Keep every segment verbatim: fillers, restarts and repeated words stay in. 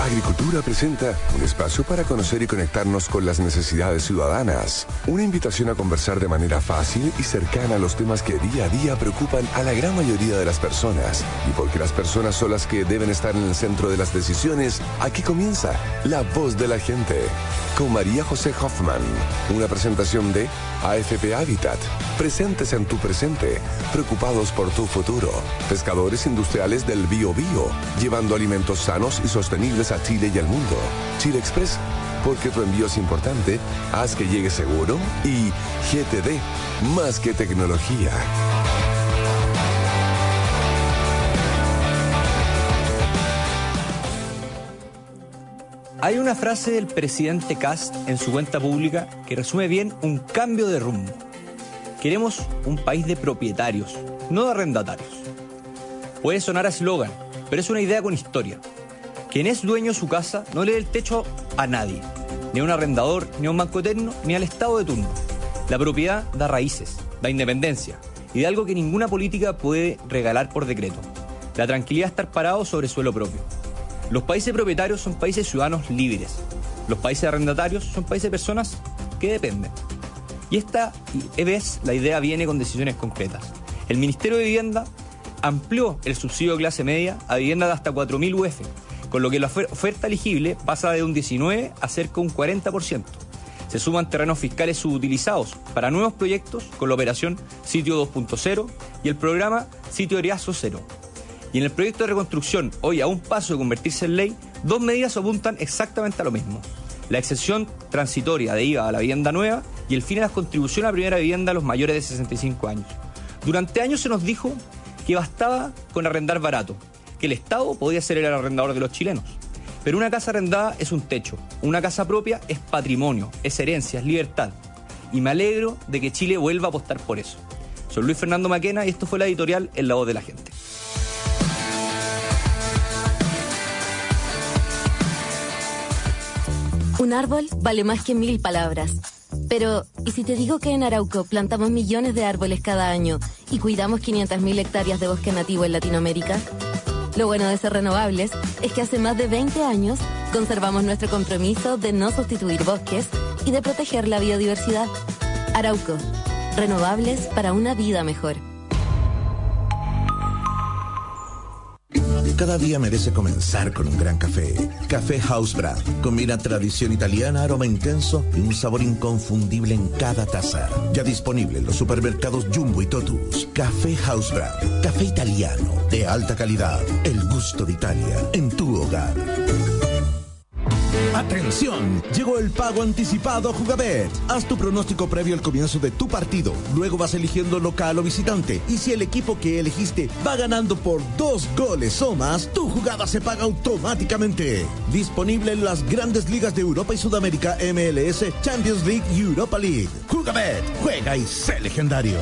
Agricultura presenta un espacio para conocer y conectarnos con las necesidades ciudadanas. Una invitación a conversar de manera fácil y cercana a los temas que día a día preocupan a la gran mayoría de las personas. Y porque las personas son las que deben estar en el centro de las decisiones, aquí comienza La Voz de la Gente. Con María José Hoffman. Una presentación de A F P Habitat. Presentes en tu presente. Preocupados por tu futuro. Pescadores industriales del Bío Bío. Llevando alimentos sanos y sostenibles a Chile y al mundo. Chile Express, porque tu envío es importante, haz que llegue seguro. Y G T D, más que tecnología. Hay una frase del presidente Kast en su cuenta pública que resume bien un cambio de rumbo. Queremos un país de propietarios, no de arrendatarios. Puede sonar a eslogan, pero es una idea con historia. Quien es dueño de su casa no le da el techo a nadie, ni a un arrendador, ni a un banco eterno, ni al Estado de turno. La propiedad da raíces, da independencia, y da algo que ninguna política puede regalar por decreto: la tranquilidad de estar parado sobre suelo propio. Los países propietarios son países ciudadanos libres. Los países arrendatarios son países de personas que dependen. Y esta vez la idea viene con decisiones concretas. El Ministerio de Vivienda amplió el subsidio de clase media a vivienda de hasta cuatro mil U F, con lo que la oferta elegible pasa de un diecinueve por ciento a cerca de un cuarenta por ciento. Se suman terrenos fiscales subutilizados para nuevos proyectos con la operación Sitio dos punto cero y el programa Sitio Eriazo Cero. Y en el proyecto de reconstrucción, hoy a un paso de convertirse en ley, dos medidas apuntan exactamente a lo mismo: la exención transitoria de I V A a la vivienda nueva y el fin de las contribuciones a primera vivienda a los mayores de sesenta y cinco años. Durante años se nos dijo que bastaba con arrendar barato, que el Estado podía ser el arrendador de los chilenos. Pero una casa arrendada es un techo, una casa propia es patrimonio, es herencia, es libertad. Y me alegro de que Chile vuelva a apostar por eso. Soy Luis Fernando Maquena y esto fue la editorial en La Voz de la Gente. Un árbol vale más que mil palabras. Pero, ¿y si te digo que en Arauco plantamos millones de árboles cada año y cuidamos quinientas mil hectáreas de bosque nativo en Latinoamérica? Lo bueno de ser renovables es que hace más de veinte años conservamos nuestro compromiso de no sustituir bosques y de proteger la biodiversidad. Arauco, renovables para una vida mejor. Cada día merece comenzar con un gran café. Café House Brand. Combina tradición italiana, aroma intenso y un sabor inconfundible en cada taza. Ya disponible en los supermercados Jumbo y Totus. Café House Brand. Café italiano de alta calidad. El gusto de Italia en tu hogar. ¡Atención! Llegó el pago anticipado a Jugabet. Haz tu pronóstico previo al comienzo de tu partido. Luego vas eligiendo local o visitante. Y si el equipo que elegiste va ganando por dos goles o más, tu jugada se paga automáticamente. Disponible en las grandes ligas de Europa y Sudamérica, M L S, Champions League y Europa League. Jugabet. Juega y sé legendario.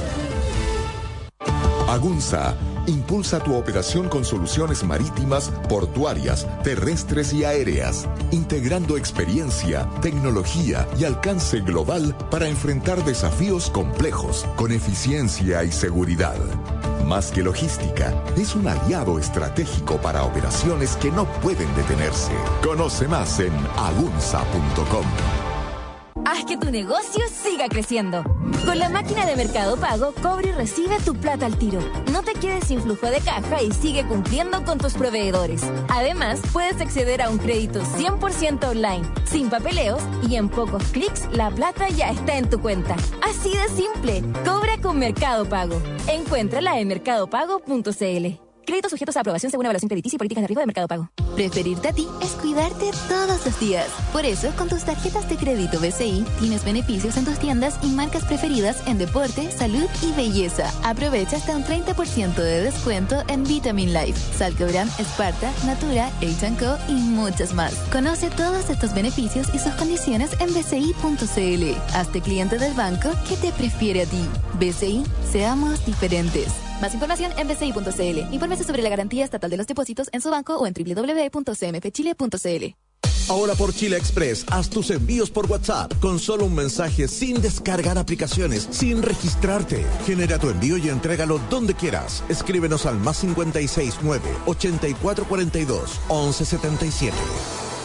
Agunza impulsa tu operación con soluciones marítimas, portuarias, terrestres y aéreas, integrando experiencia, tecnología y alcance global para enfrentar desafíos complejos con eficiencia y seguridad. Más que logística, es un aliado estratégico para operaciones que no pueden detenerse. Conoce más en agunza punto com. Haz que tu negocio siga creciendo. Con la máquina de Mercado Pago, cobra y recibe tu plata al tiro. No te quedes sin flujo de caja y sigue cumpliendo con tus proveedores. Además, puedes acceder a un crédito cien por ciento online, sin papeleos, y en pocos clics la plata ya está en tu cuenta. Así de simple. Cobra con Mercado Pago. Encuéntrala en mercado pago punto c l. Créditos sujetos a aprobación según evaluación crediticia y políticas de riesgo de Mercado Pago. Preferirte a ti es cuidarte todos los días. Por eso, con tus tarjetas de crédito B C I, tienes beneficios en tus tiendas y marcas preferidas en deporte, salud y belleza. Aprovecha hasta un treinta por ciento de descuento en Vitamin Life, Salcobran, Sparta, Natura, H and Co y muchas más. Conoce todos estos beneficios y sus condiciones en b c i punto c l. Hazte cliente del banco que te prefiere a ti. B C I, seamos diferentes. Más información en b c i punto c l. Infórmese sobre la garantía estatal de los depósitos en su banco o en doble u doble u doble u punto c m f chile punto c l. Ahora por Chile Express, haz tus envíos por WhatsApp con solo un mensaje, sin descargar aplicaciones, sin registrarte. Genera tu envío y entrégalo donde quieras. Escríbenos al más cincuenta y seis nueve, ochenta y cuatro cuarenta y dos, once setenta y siete.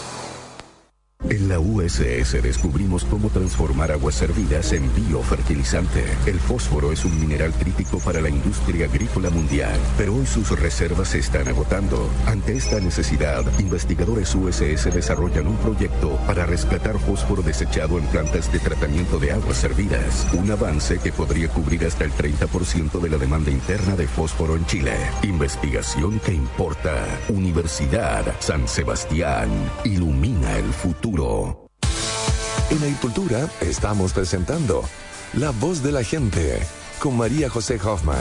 En la U S S descubrimos cómo transformar aguas servidas en biofertilizante. El fósforo es un mineral crítico para la industria agrícola mundial, pero hoy sus reservas se están agotando. Ante esta necesidad, investigadores U S S desarrollan un proyecto para rescatar fósforo desechado en plantas de tratamiento de aguas servidas. Un avance que podría cubrir hasta el treinta por ciento de la demanda interna de fósforo en Chile. Investigación que importa. Universidad San Sebastián. Ilumina el futuro. En Agricultura estamos presentando La Voz de la Gente con María José Hoffman.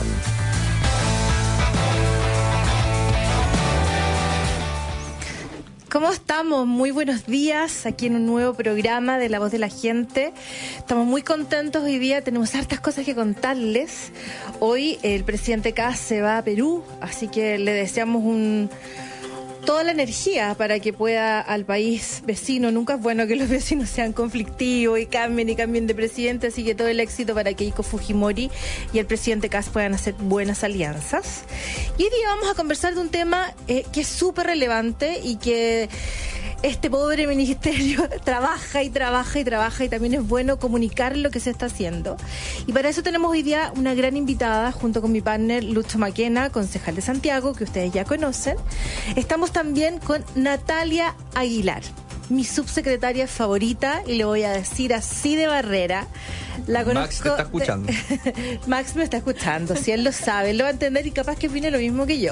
¿Cómo estamos? Muy buenos días aquí en un nuevo programa de La Voz de la Gente. Estamos muy contentos hoy día, tenemos hartas cosas que contarles. Hoy el presidente Kast se va a Perú, así que le deseamos un... toda la energía para que pueda al país vecino. Nunca es bueno que los vecinos sean conflictivos y cambien y cambien de presidente, así que todo el éxito para que Keiko Fujimori y el presidente Kast puedan hacer buenas alianzas. Y hoy día vamos a conversar de un tema eh, que es súper relevante y que este pobre ministerio trabaja y trabaja y trabaja, y también es bueno comunicar lo que se está haciendo. Y para eso tenemos hoy día una gran invitada junto con mi partner Lucho Maquena, concejal de Santiago, que ustedes ya conocen. Estamos también con Natalia Aguilar, mi subsecretaria favorita, y le voy a decir así de barrera. La conozco. Max te está escuchando. De... Max me está escuchando, si él lo sabe, él lo va a entender y capaz que opine lo mismo que yo.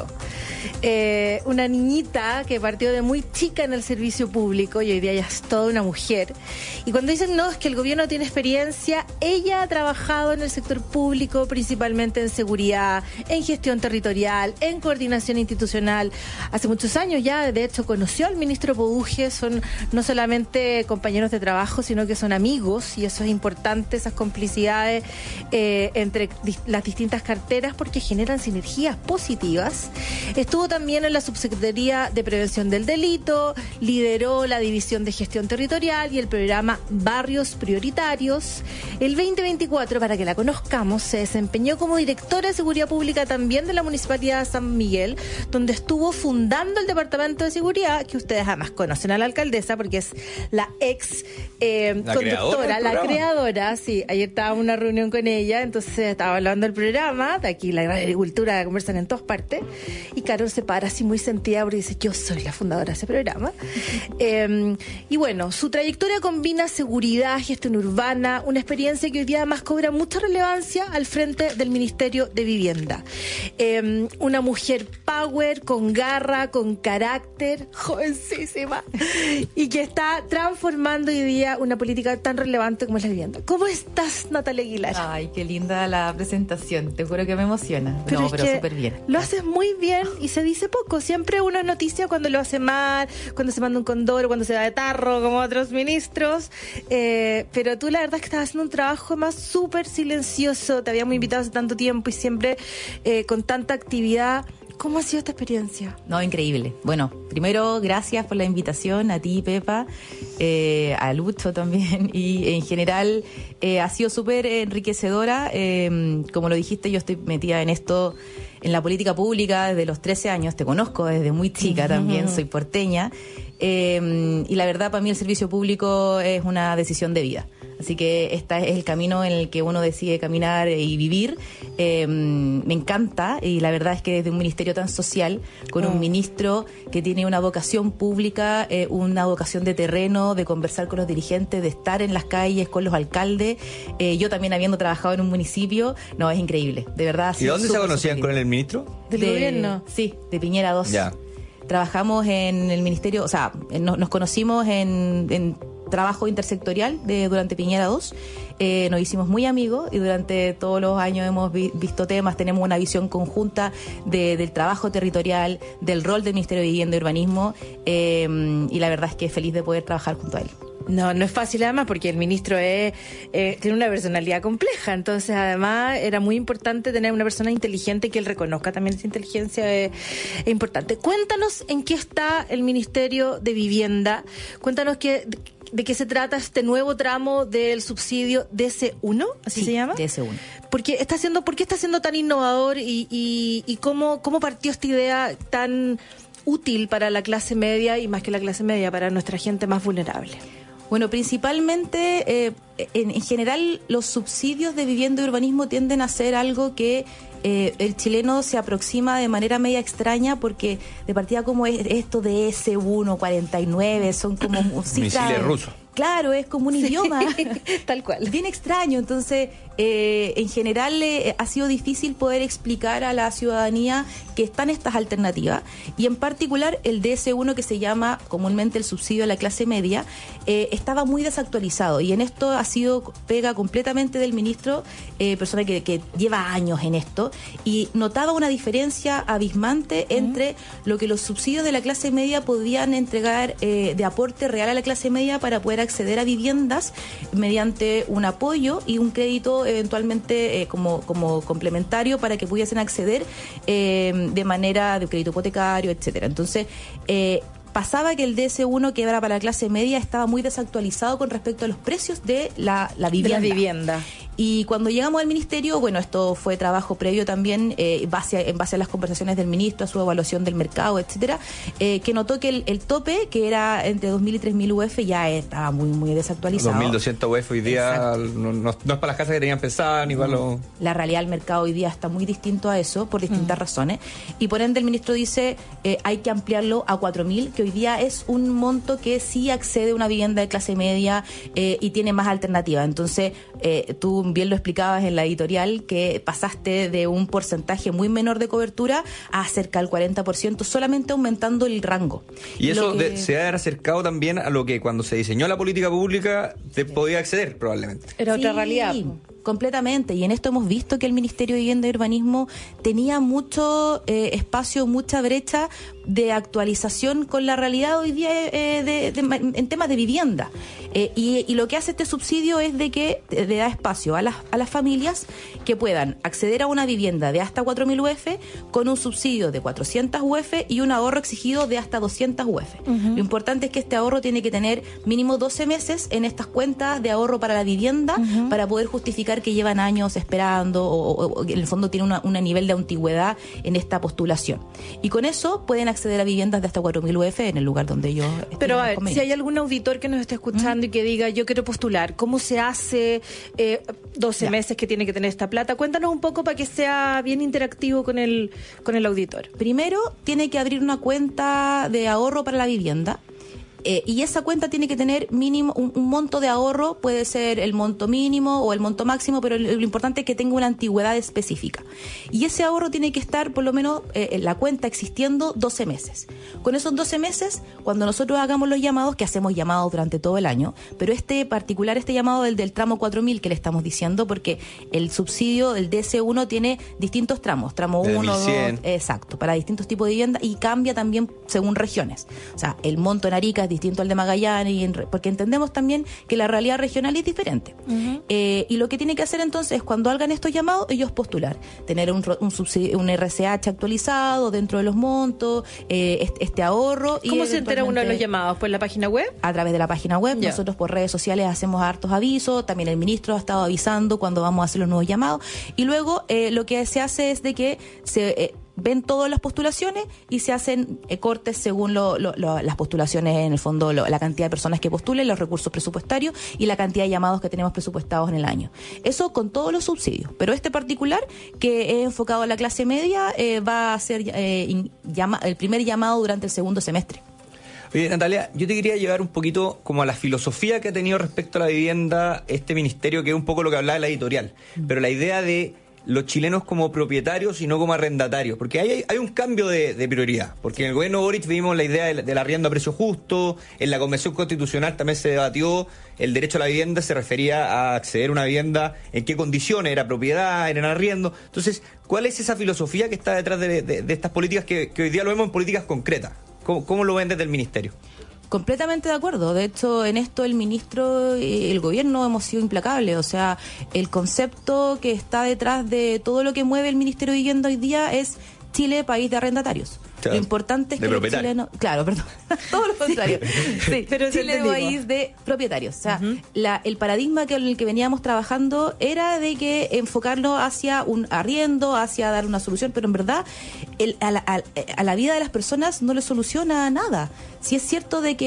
Eh, una niñita que partió de muy chica en el servicio público y hoy día ya es toda una mujer. Y cuando dicen no, es que el gobierno no tiene experiencia, ella ha trabajado en el sector público, principalmente en seguridad, en gestión territorial, en coordinación institucional. Hace muchos años ya, de hecho, conoció al ministro Pouge, son no solamente compañeros de trabajo, sino que son amigos, y eso es importante, esas complicidades eh, entre dis- las distintas carteras, porque generan sinergias positivas. Estuvo también en la Subsecretaría de Prevención del Delito, lideró la División de Gestión Territorial y el programa Barrios Prioritarios. El veinte veinticuatro, para que la conozcamos, se desempeñó como directora de Seguridad Pública también de la Municipalidad de San Miguel, donde estuvo fundando el Departamento de Seguridad, que ustedes además conocen a la alcaldesa porque es la ex eh, la conductora, creadora la creadora, sí. Ayer estaba en una reunión con ella, entonces estaba hablando del programa, de aquí la agricultura conversan en todas partes, y Carol se para así muy sentida porque dice, yo soy la fundadora de ese programa. eh, y bueno, su trayectoria combina seguridad, gestión urbana, una experiencia que hoy día además cobra mucha relevancia al frente del Ministerio de Vivienda. Eh, una mujer power, con garra, con carácter, jovencísima, y que está transformando hoy día una política tan relevante como es la vivienda. ¿Cómo estás, Natalia Aguilar? Ay, qué linda la presentación, te juro que me emociona. Pero no, es pero que súper bien. Lo haces muy bien y se dice poco. Siempre uno es noticia cuando lo hace mal, cuando se manda un condoro, cuando se va de tarro, como otros ministros. Eh, pero tú la verdad es que estás haciendo un trabajo más súper silencioso. Te habíamos invitado hace tanto tiempo y siempre eh, con tanta actividad. ¿Cómo ha sido esta experiencia? No, increíble. Bueno, primero, gracias por la invitación, a ti, Pepa, eh, a Lucho también, y en general eh, ha sido súper enriquecedora. Eh, como lo dijiste, yo estoy metida en esto, en la política pública desde los trece años, te conozco desde muy chica uh-huh. también, soy porteña, eh, y la verdad para mí el servicio público es una decisión de vida. Así que este es el camino en el que uno decide caminar y vivir. Eh, me encanta, y la verdad es que desde un ministerio tan social, con oh. un ministro que tiene una vocación pública, eh, una vocación de terreno, de conversar con los dirigentes, de estar en las calles con los alcaldes, eh, yo también habiendo trabajado en un municipio, no, es increíble, de verdad. ¿Y dónde se conocían con el ministro? ¿Del de, gobierno? Sí, de Piñera dos. Ya. Trabajamos en el ministerio, o sea, nos, nos conocimos en... en trabajo intersectorial de durante Piñera dos, eh, nos hicimos muy amigos y durante todos los años hemos vi, visto temas, tenemos una visión conjunta de, del trabajo territorial, del rol del Ministerio de Vivienda y Urbanismo, eh, y la verdad es que feliz de poder trabajar junto a él. No, no es fácil además porque el ministro es, eh, tiene una personalidad compleja, entonces además era muy importante tener una persona inteligente que él reconozca también esa inteligencia, es, es importante. Cuéntanos en qué está el Ministerio de Vivienda, cuéntanos qué, de qué se trata este nuevo tramo del subsidio D S uno, ¿así sí, se llama? D S uno. ¿Por qué está siendo, por qué está siendo tan innovador y, y, y cómo, cómo partió esta idea tan útil para la clase media y más que la clase media, para nuestra gente más vulnerable? Bueno, principalmente, eh, en, en general, los subsidios de vivienda y urbanismo tienden a ser algo que eh, el chileno se aproxima de manera media extraña, porque de partida como es esto de ese uno cuarenta y nueve son como misiles rusos. Claro, es como un sí, idioma tal cual, bien extraño. Entonces, eh, en general eh, ha sido difícil poder explicar a la ciudadanía que están estas alternativas, y en particular el D S uno, que se llama comúnmente el subsidio a la clase media, eh, estaba muy desactualizado, y en esto ha sido pega completamente del ministro, eh, persona que, que lleva años en esto, y notaba una diferencia abismante uh-huh. entre lo que los subsidios de la clase media podían entregar eh, de aporte real a la clase media para poder acceder a viviendas mediante un apoyo y un crédito eventualmente eh, como, como complementario para que pudiesen acceder eh, de manera de crédito hipotecario, etcétera. Entonces, eh, pasaba que el D S uno, que era para la clase media, estaba muy desactualizado con respecto a los precios de la, la vivienda. De la vivienda. Y cuando llegamos al ministerio, bueno, esto fue trabajo previo también, eh, base a, en base a las conversaciones del ministro, a su evaluación del mercado, etcétera, eh, que notó que el, el tope, que era entre dos mil y tres mil U F, ya estaba muy, muy desactualizado. dos mil doscientos U F hoy día no, no, no es para las casas que tenían pensadas, ni para los... La realidad del mercado hoy día está muy distinto a eso, por distintas mm. razones, y por ende el ministro dice, eh, hay que ampliarlo a cuatro mil, que hoy día es un monto que sí accede a una vivienda de clase media eh, y tiene más alternativas. Entonces, eh, tú bien lo explicabas en la editorial, que pasaste de un porcentaje muy menor de cobertura a cerca del cuarenta por ciento, solamente aumentando el rango. Y eso que... de, se ha acercado también a lo que cuando se diseñó la política pública te podía acceder probablemente. Era sí, otra realidad. Completamente, y en esto hemos visto que el Ministerio de Vivienda y Urbanismo tenía mucho eh, espacio, mucha brecha de actualización con la realidad hoy día eh, de, de, en temas de vivienda. Eh, y, y lo que hace este subsidio es de que le da espacio a las, a las familias que puedan acceder a una vivienda de hasta cuatro mil U F con un subsidio de cuatrocientos U F y un ahorro exigido de hasta doscientos U F. Uh-huh. Lo importante es que este ahorro tiene que tener mínimo doce meses en estas cuentas de ahorro para la vivienda, uh-huh. para poder justificar que llevan años esperando o, o, o en el fondo tiene una, una nivel de antigüedad en esta postulación. Y con eso pueden acceder a viviendas de hasta cuatro mil U F en el lugar donde ellos estén. Pero a ver, si hay algún auditor que nos esté escuchando ¿Mm? y que diga, yo quiero postular, ¿cómo se hace? Eh, doce ya. meses que tiene que tener esta plata. Cuéntanos un poco para que sea bien interactivo con el, con el auditor. Primero, tiene que abrir una cuenta de ahorro para la vivienda. Eh, y esa cuenta tiene que tener mínimo un, un monto de ahorro, puede ser el monto mínimo o el monto máximo, pero lo, lo importante es que tenga una antigüedad específica. Y ese ahorro tiene que estar por lo menos eh, en la cuenta existiendo doce meses. Con esos doce meses, cuando nosotros hagamos los llamados, que hacemos llamados durante todo el año, pero este particular, este llamado del, del tramo cuatro mil que le estamos diciendo, porque el subsidio del D S uno tiene distintos tramos, tramo uno, dos, exacto, para distintos tipos de vivienda, y cambia también según regiones. O sea, el monto en Arica es distinto al de Magallanes, y en, porque entendemos también que la realidad regional es diferente. Uh-huh. Eh, y lo que tiene que hacer entonces es, cuando hagan estos llamados, ellos postular, tener un, un, subsidio, un R C H actualizado dentro de los montos, eh, este, este ahorro. ¿Cómo y se entera uno de los llamados? ¿Por la página web? A través de la página web. Yeah. Nosotros por redes sociales hacemos hartos avisos, también el ministro ha estado avisando cuando vamos a hacer los nuevos llamados, y luego eh, lo que se hace es de que se... Eh, ven todas las postulaciones y se hacen eh, cortes según lo, lo, lo, las postulaciones, en el fondo, lo, la cantidad de personas que postulen, los recursos presupuestarios y la cantidad de llamados que tenemos presupuestados en el año. Eso con todos los subsidios. Pero este particular, que es enfocado a la clase media, eh, va a ser eh, in, llama, el primer llamado durante el segundo semestre. Oye, Natalia, yo te quería llevar un poquito como a la filosofía que ha tenido respecto a la vivienda este ministerio, que es un poco lo que hablaba de la editorial, mm. pero la idea de los chilenos como propietarios y no como arrendatarios, porque hay, hay un cambio de, de prioridad, porque en el gobierno Boric vimos la idea del, del arriendo a precio justo, en la Convención Constitucional también se debatió el derecho a la vivienda, se refería a acceder a una vivienda, en qué condiciones, era propiedad, era en arriendo. Entonces, ¿cuál es esa filosofía que está detrás de, de, de estas políticas que, que hoy día lo vemos en políticas concretas? ¿Cómo, cómo lo ven desde el ministerio? Completamente de acuerdo. De hecho, en esto el ministro y el gobierno hemos sido implacables. O sea, el concepto que está detrás de todo lo que mueve el Ministerio de Vivienda hoy día es Chile, país de arrendatarios. Claro. Lo importante es que los chilenos... Claro, perdón. Todo lo contrario. Sí, pero Chile es país de propietarios. O sea, uh-huh. la, el paradigma que, el que veníamos trabajando era de que enfocarlo hacia un arriendo, hacia dar una solución, pero en verdad el, a, la, a, a la vida de las personas no le soluciona nada. Sí es cierto de que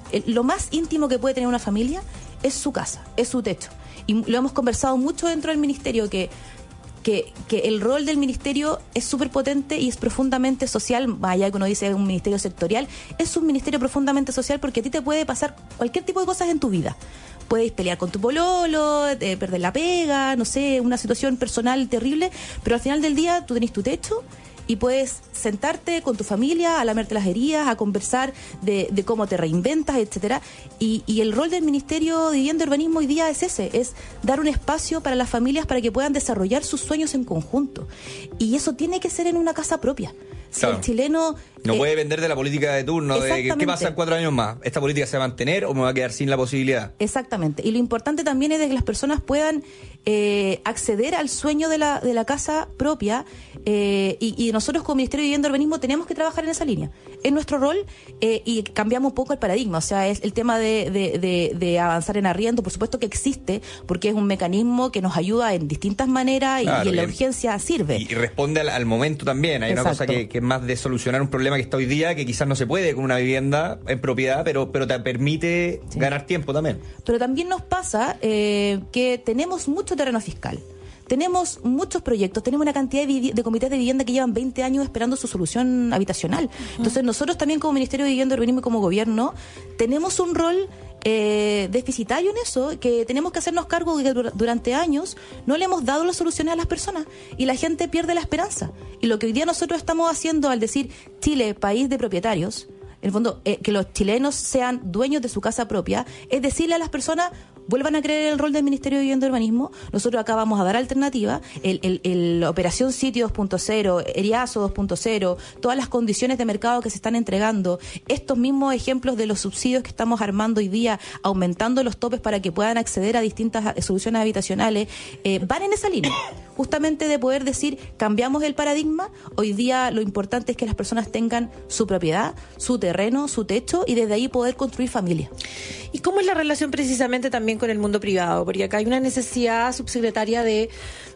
el, lo más íntimo que puede tener una familia es su casa, es su techo. Y lo hemos conversado mucho dentro del ministerio, que Que, que el rol del ministerio es súper potente y es profundamente social, más allá que uno dice un ministerio sectorial, es un ministerio profundamente social porque a ti te puede pasar cualquier tipo de cosas en tu vida. Puedes pelear con tu pololo, eh, perder la pega, no sé, una situación personal terrible, pero al final del día tú tenés tu techo y puedes sentarte con tu familia a lamerte las heridas, a conversar de, de cómo te reinventas, etcétera. Y, y el rol del Ministerio de Vivienda y Urbanismo hoy día es ese, es dar un espacio para las familias para que puedan desarrollar sus sueños en conjunto. Y eso tiene que ser en una casa propia. Si claro. el chileno... No eh, puede depender de la política de turno, de qué pasa en cuatro años más. ¿Esta política se va a mantener o me va a quedar sin la posibilidad? Exactamente. Y lo importante también es de que las personas puedan eh, acceder al sueño de la, de la casa propia eh, y, y nosotros como Ministerio de Vivienda y Urbanismo tenemos que trabajar en esa línea. Es nuestro rol eh, y cambiamos un poco el paradigma. O sea, es el tema de, de, de, de avanzar en arriendo, por supuesto que existe, porque es un mecanismo que nos ayuda en distintas maneras y, claro, y en la urgencia sirve. Y, y responde al, al momento también. Hay Exacto. una cosa que, que es más de solucionar un problema que está hoy día, que quizás no se puede con una vivienda en propiedad, pero, pero te permite sí. ganar tiempo también. Pero también nos pasa eh, que tenemos mucho terreno fiscal. Tenemos muchos proyectos, tenemos una cantidad de, de comités de vivienda que llevan veinte años esperando su solución habitacional. Entonces nosotros también como Ministerio de Vivienda y Urbanismo y como gobierno tenemos un rol eh, deficitario en eso, que tenemos que hacernos cargo de que durante años no le hemos dado las soluciones a las personas y la gente pierde la esperanza. Y lo que hoy día nosotros estamos haciendo al decir Chile, país de propietarios, en el fondo, eh, que los chilenos sean dueños de su casa propia, es decirle a las personas, vuelvan a creer en el rol del Ministerio de Vivienda y Urbanismo. Nosotros acá vamos a dar alternativa, el, el, el Operación Sitio dos punto cero, Eriazo dos punto cero, todas las condiciones de mercado que se están entregando, estos mismos ejemplos de los subsidios que estamos armando hoy día, aumentando los topes para que puedan acceder a distintas soluciones habitacionales, eh, van en esa línea, justamente de poder decir, cambiamos el paradigma. Hoy día lo importante es que las personas tengan su propiedad, su terreno, su techo, y desde ahí poder construir familia. ¿Y cómo es la relación precisamente también con el mundo privado? Porque acá hay una necesidad subsecretaria de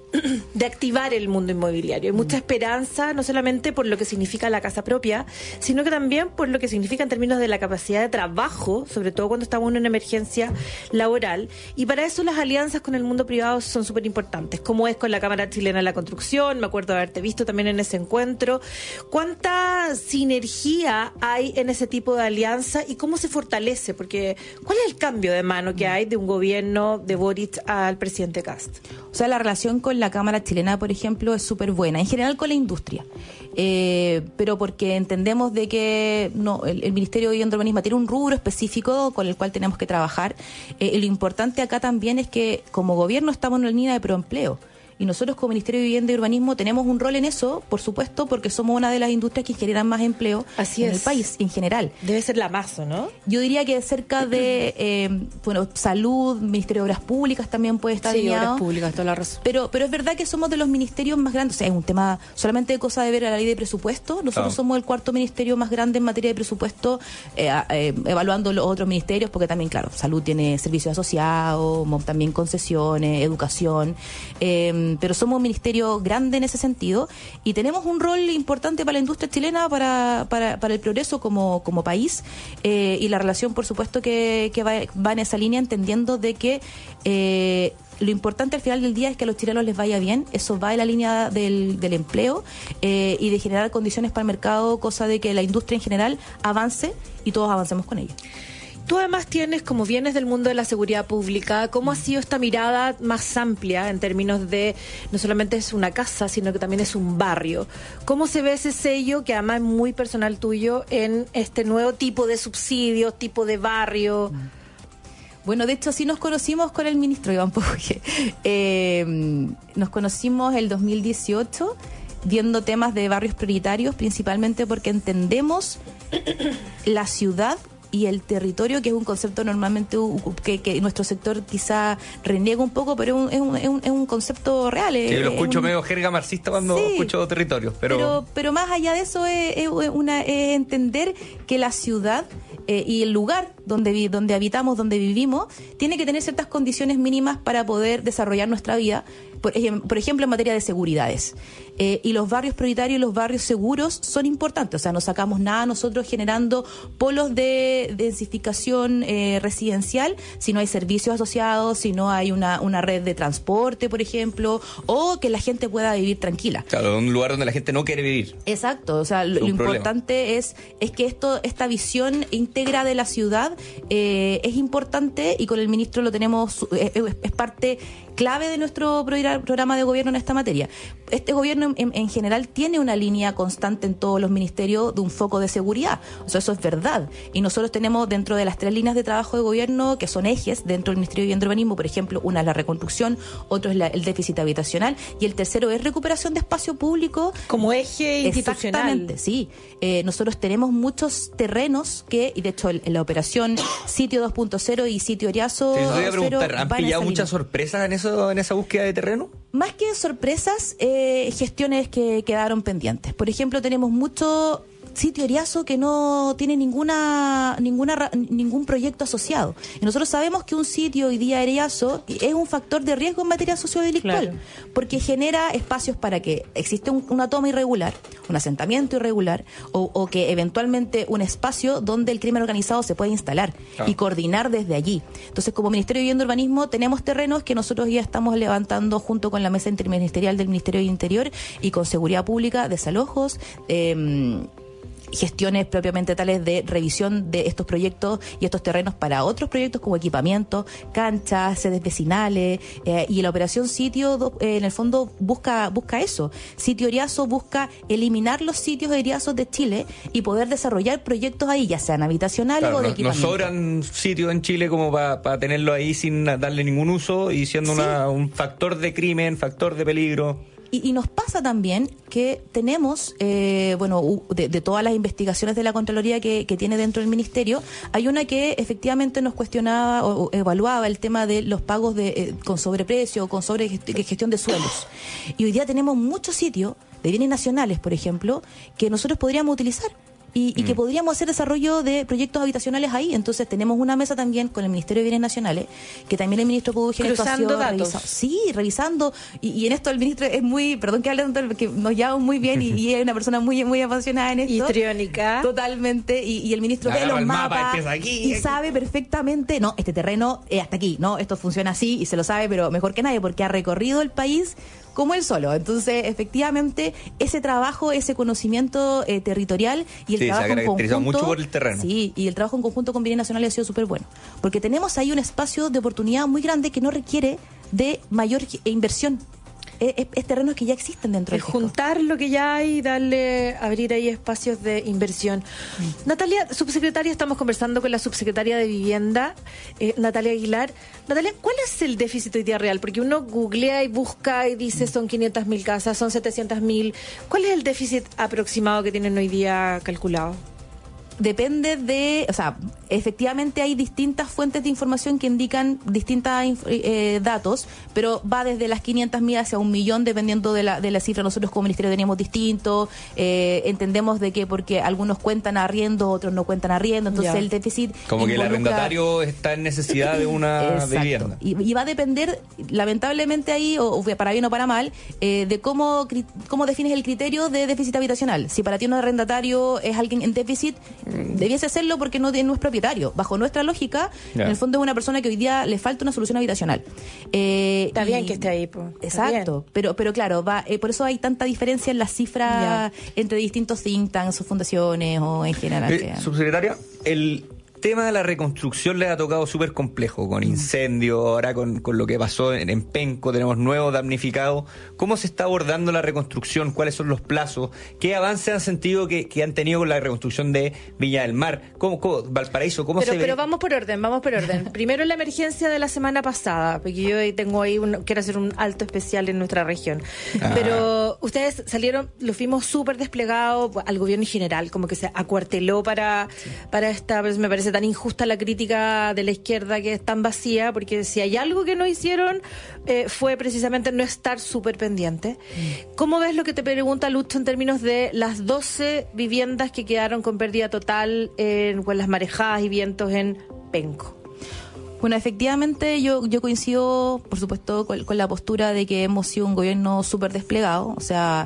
de activar el mundo inmobiliario. Hay mucha esperanza, no solamente por lo que significa la casa propia, sino que también por lo que significa en términos de la capacidad de trabajo, sobre todo cuando estamos en una emergencia laboral. Y para eso las alianzas con el mundo privado son súper importantes, como es con la Cámara Chilena de la Construcción. Me acuerdo de haberte visto también en ese encuentro. ¿Cuánta sinergia hay en ese tipo de alianza y cómo se fortalece? Porque ¿cuál es el cambio de mano que hay de un gobierno de Boric al presidente Kast? O sea, la relación con la Cámara Chilena, por ejemplo, es súper buena, en general con la industria, eh, pero porque entendemos de que no, el, el Ministerio de Vivienda y Urbanismo tiene un rubro específico con el cual tenemos que trabajar. Eh, y lo importante acá también es que como gobierno estamos en la línea de proempleo. Y nosotros como Ministerio de Vivienda y Urbanismo tenemos un rol en eso, por supuesto, porque somos una de las industrias que generan más empleo Así en es. el país en general. Debe ser la más, ¿no? Yo diría que cerca de, eh, bueno, salud, Ministerio de Obras Públicas también puede estar sí, alineado. Obras Públicas, toda la razón. Pero, pero es verdad que somos de los ministerios más grandes. O sea, es un tema solamente de cosa de ver a la ley de presupuesto. Nosotros oh. somos el cuarto ministerio más grande en materia de presupuesto, eh, eh, evaluando los otros ministerios, porque también, claro, salud tiene servicios asociados, también concesiones, educación, eh, pero somos un ministerio grande en ese sentido y tenemos un rol importante para la industria chilena, para, para, para el progreso como, como país, eh, y la relación, por supuesto, que, que va, va en esa línea, entendiendo de que eh, lo importante al final del día es que a los chilenos les vaya bien. Eso va en la línea del, del empleo eh, y de generar condiciones para el mercado, cosa de que la industria en general avance y todos avancemos con ella. Tú además tienes, como vienes del mundo de la seguridad pública, ¿cómo ha sido esta mirada más amplia en términos de no solamente es una casa, sino que también es un barrio? ¿Cómo se ve ese sello, que además es muy personal tuyo, en este nuevo tipo de subsidios, tipo de barrio? Bueno, de hecho sí nos conocimos con el ministro Iván Puje. Eh, nos conocimos el dos mil dieciocho viendo temas de barrios prioritarios, principalmente porque entendemos la ciudad y el territorio, que es un concepto normalmente que, que nuestro sector quizá reniega un poco, pero es un, es un, es un concepto real. Sí, es, lo escucho un, medio jerga marxista cuando sí, escucho territorio. Pero... pero pero más allá de eso es, es, una, es entender que la ciudad eh, y el lugar donde, vi, donde habitamos, donde vivimos, tiene que tener ciertas condiciones mínimas para poder desarrollar nuestra vida, por, por ejemplo, en materia de seguridades. Eh, y los barrios prioritarios y los barrios seguros son importantes. O sea, no sacamos nada nosotros generando polos de densificación eh, residencial si no hay servicios asociados, si no hay una, una red de transporte, por ejemplo, o que la gente pueda vivir tranquila. Claro, un lugar donde la gente no quiere vivir. Exacto. O sea, lo, lo importante es, es que esto, esta visión íntegra de la ciudad eh, es importante, y con el ministro lo tenemos, es, es parte clave de nuestro programa de gobierno en esta materia. Este gobierno en, en general tiene una línea constante en todos los ministerios de un foco de seguridad. O sea, eso es verdad. Y nosotros tenemos dentro de las tres líneas de trabajo de gobierno, que son ejes dentro del Ministerio de Vivienda y Urbanismo, por ejemplo, una es la reconstrucción, otro es la, el déficit habitacional, y el tercero es recuperación de espacio público. Como eje institucional. Exactamente, sí. Eh, nosotros tenemos muchos terrenos que, y de hecho en la operación Sitio dos punto cero y Sitio Oriazo sí, voy a preguntar, ¿han pillado muchas línea. sorpresas en eso, en esa búsqueda de terreno? Más que sorpresas, eh, gestiones que quedaron pendientes. Por ejemplo, tenemos mucho Sitio Oriazo que no tiene ninguna ninguna ningún proyecto asociado. Y nosotros sabemos que un sitio hoy día Oriazo es un factor de riesgo en materia sociodelictual, claro, porque genera espacios para que existe un, una toma irregular, un asentamiento irregular, o, o que eventualmente un espacio donde el crimen organizado se puede instalar, claro, y coordinar desde allí. Entonces, como Ministerio de Vivienda y Urbanismo, tenemos terrenos que nosotros ya estamos levantando junto con la mesa interministerial del Ministerio del Interior y con Seguridad Pública, desalojos, eh, gestiones propiamente tales de revisión de estos proyectos y estos terrenos para otros proyectos como equipamiento, canchas, sedes vecinales, eh, y la operación Sitio eh, en el fondo busca busca eso. Sitio Oriazo busca eliminar los sitios Oriazos de Chile y poder desarrollar proyectos ahí, ya sean habitacionales, claro, o de no, equipamiento. No sobran sitios en Chile como para pa tenerlo ahí sin darle ningún uso y siendo sí. una, un factor de crimen, factor de peligro. Y, y nos pasa también que tenemos, eh, bueno, de, de todas las investigaciones de la Contraloría que, que tiene dentro del Ministerio, hay una que efectivamente nos cuestionaba o, o evaluaba el tema de los pagos de eh, con sobreprecio o con sobregestión de suelos. Y hoy día tenemos muchos sitios de bienes nacionales, por ejemplo, que nosotros podríamos utilizar. Y, y que podríamos hacer desarrollo de proyectos habitacionales ahí. Entonces tenemos una mesa también con el Ministerio de Bienes Nacionales, que también el ministro pudo generar cruzando datos. Revisa, sí, revisando. Y, y en esto el ministro es muy, perdón que hable tanto, porque nos llevamos muy bien y, y es una persona muy muy apasionada en esto. Histriónica. Totalmente. Y, y el ministro ve los mapas mapa, aquí, y aquí. sabe perfectamente, no, este terreno es hasta aquí, no, esto funciona así y se lo sabe, pero mejor que nadie, porque ha recorrido el país como él solo. Entonces, efectivamente, ese trabajo, ese conocimiento eh, territorial y el sí, trabajo se ha caracterizado en conjunto, mucho por el terreno. Sí, y el trabajo en conjunto con Bienes Nacionales ha sido súper bueno. Porque tenemos ahí un espacio de oportunidad muy grande que no requiere de mayor inversión. Es, es terrenos que ya existen dentro del juntar lo que ya hay, darle, abrir ahí espacios de inversión. Mm. Natalia, subsecretaria, estamos conversando con la subsecretaria de Vivienda, eh, Natalia Aguilar. Natalia, ¿cuál es el déficit hoy día real? Porque uno googlea y busca y dice son quinientas mil casas, son setecientas mil. ¿Cuál es el déficit aproximado que tienen hoy día calculado? Depende de, o sea, efectivamente hay distintas fuentes de información que indican distintos eh, datos, pero va desde las quinientas mil hacia un millón dependiendo de la de la cifra. Nosotros como ministerio tenemos distinto, eh, entendemos de que porque algunos cuentan arriendo, otros no cuentan arriendo, entonces ya. el déficit como involucra... que el arrendatario está en necesidad de una vivienda. Y, y va a depender, lamentablemente ahí, o para bien o para mal, eh, de cómo cómo defines el criterio de déficit habitacional. Si para ti un arrendatario es alguien en déficit, debiese hacerlo porque no, no es propietario. Bajo nuestra lógica, yeah. en el fondo es una persona que hoy día le falta una solución habitacional. Eh, Está bien que esté ahí. Po. Exacto, pero pero claro, va, eh, por eso hay tanta diferencia en las cifras yeah. entre distintos think tanks o fundaciones o en general. Eh, subsecretaria, el tema de la reconstrucción le ha tocado súper complejo, con incendios, ahora con, con lo que pasó en, en Penco, tenemos nuevos damnificados. ¿Cómo se está abordando la reconstrucción? ¿Cuáles son los plazos? ¿Qué avances han sentido que, que han tenido con la reconstrucción de Viña del Mar? ¿Cómo, cómo Valparaíso, cómo pero, se ve? Pero vamos por orden, vamos por orden. Primero la emergencia de la semana pasada, porque yo tengo ahí, un, quiero hacer un alto especial en nuestra región. Ah. Pero ustedes salieron, los vimos súper desplegados al gobierno en general, como que se acuarteló para, sí. para esta, pues me parece parece tan injusta la crítica de la izquierda, que es tan vacía, porque si hay algo que no hicieron eh, fue precisamente no estar súper pendiente. Mm. ¿Cómo ves lo que te pregunta Lucho en términos de las doce viviendas que quedaron con pérdida total en, con las marejadas y vientos en Penco? Bueno, efectivamente yo yo coincido, por supuesto, con, con la postura de que hemos sido un gobierno súper desplegado. O sea,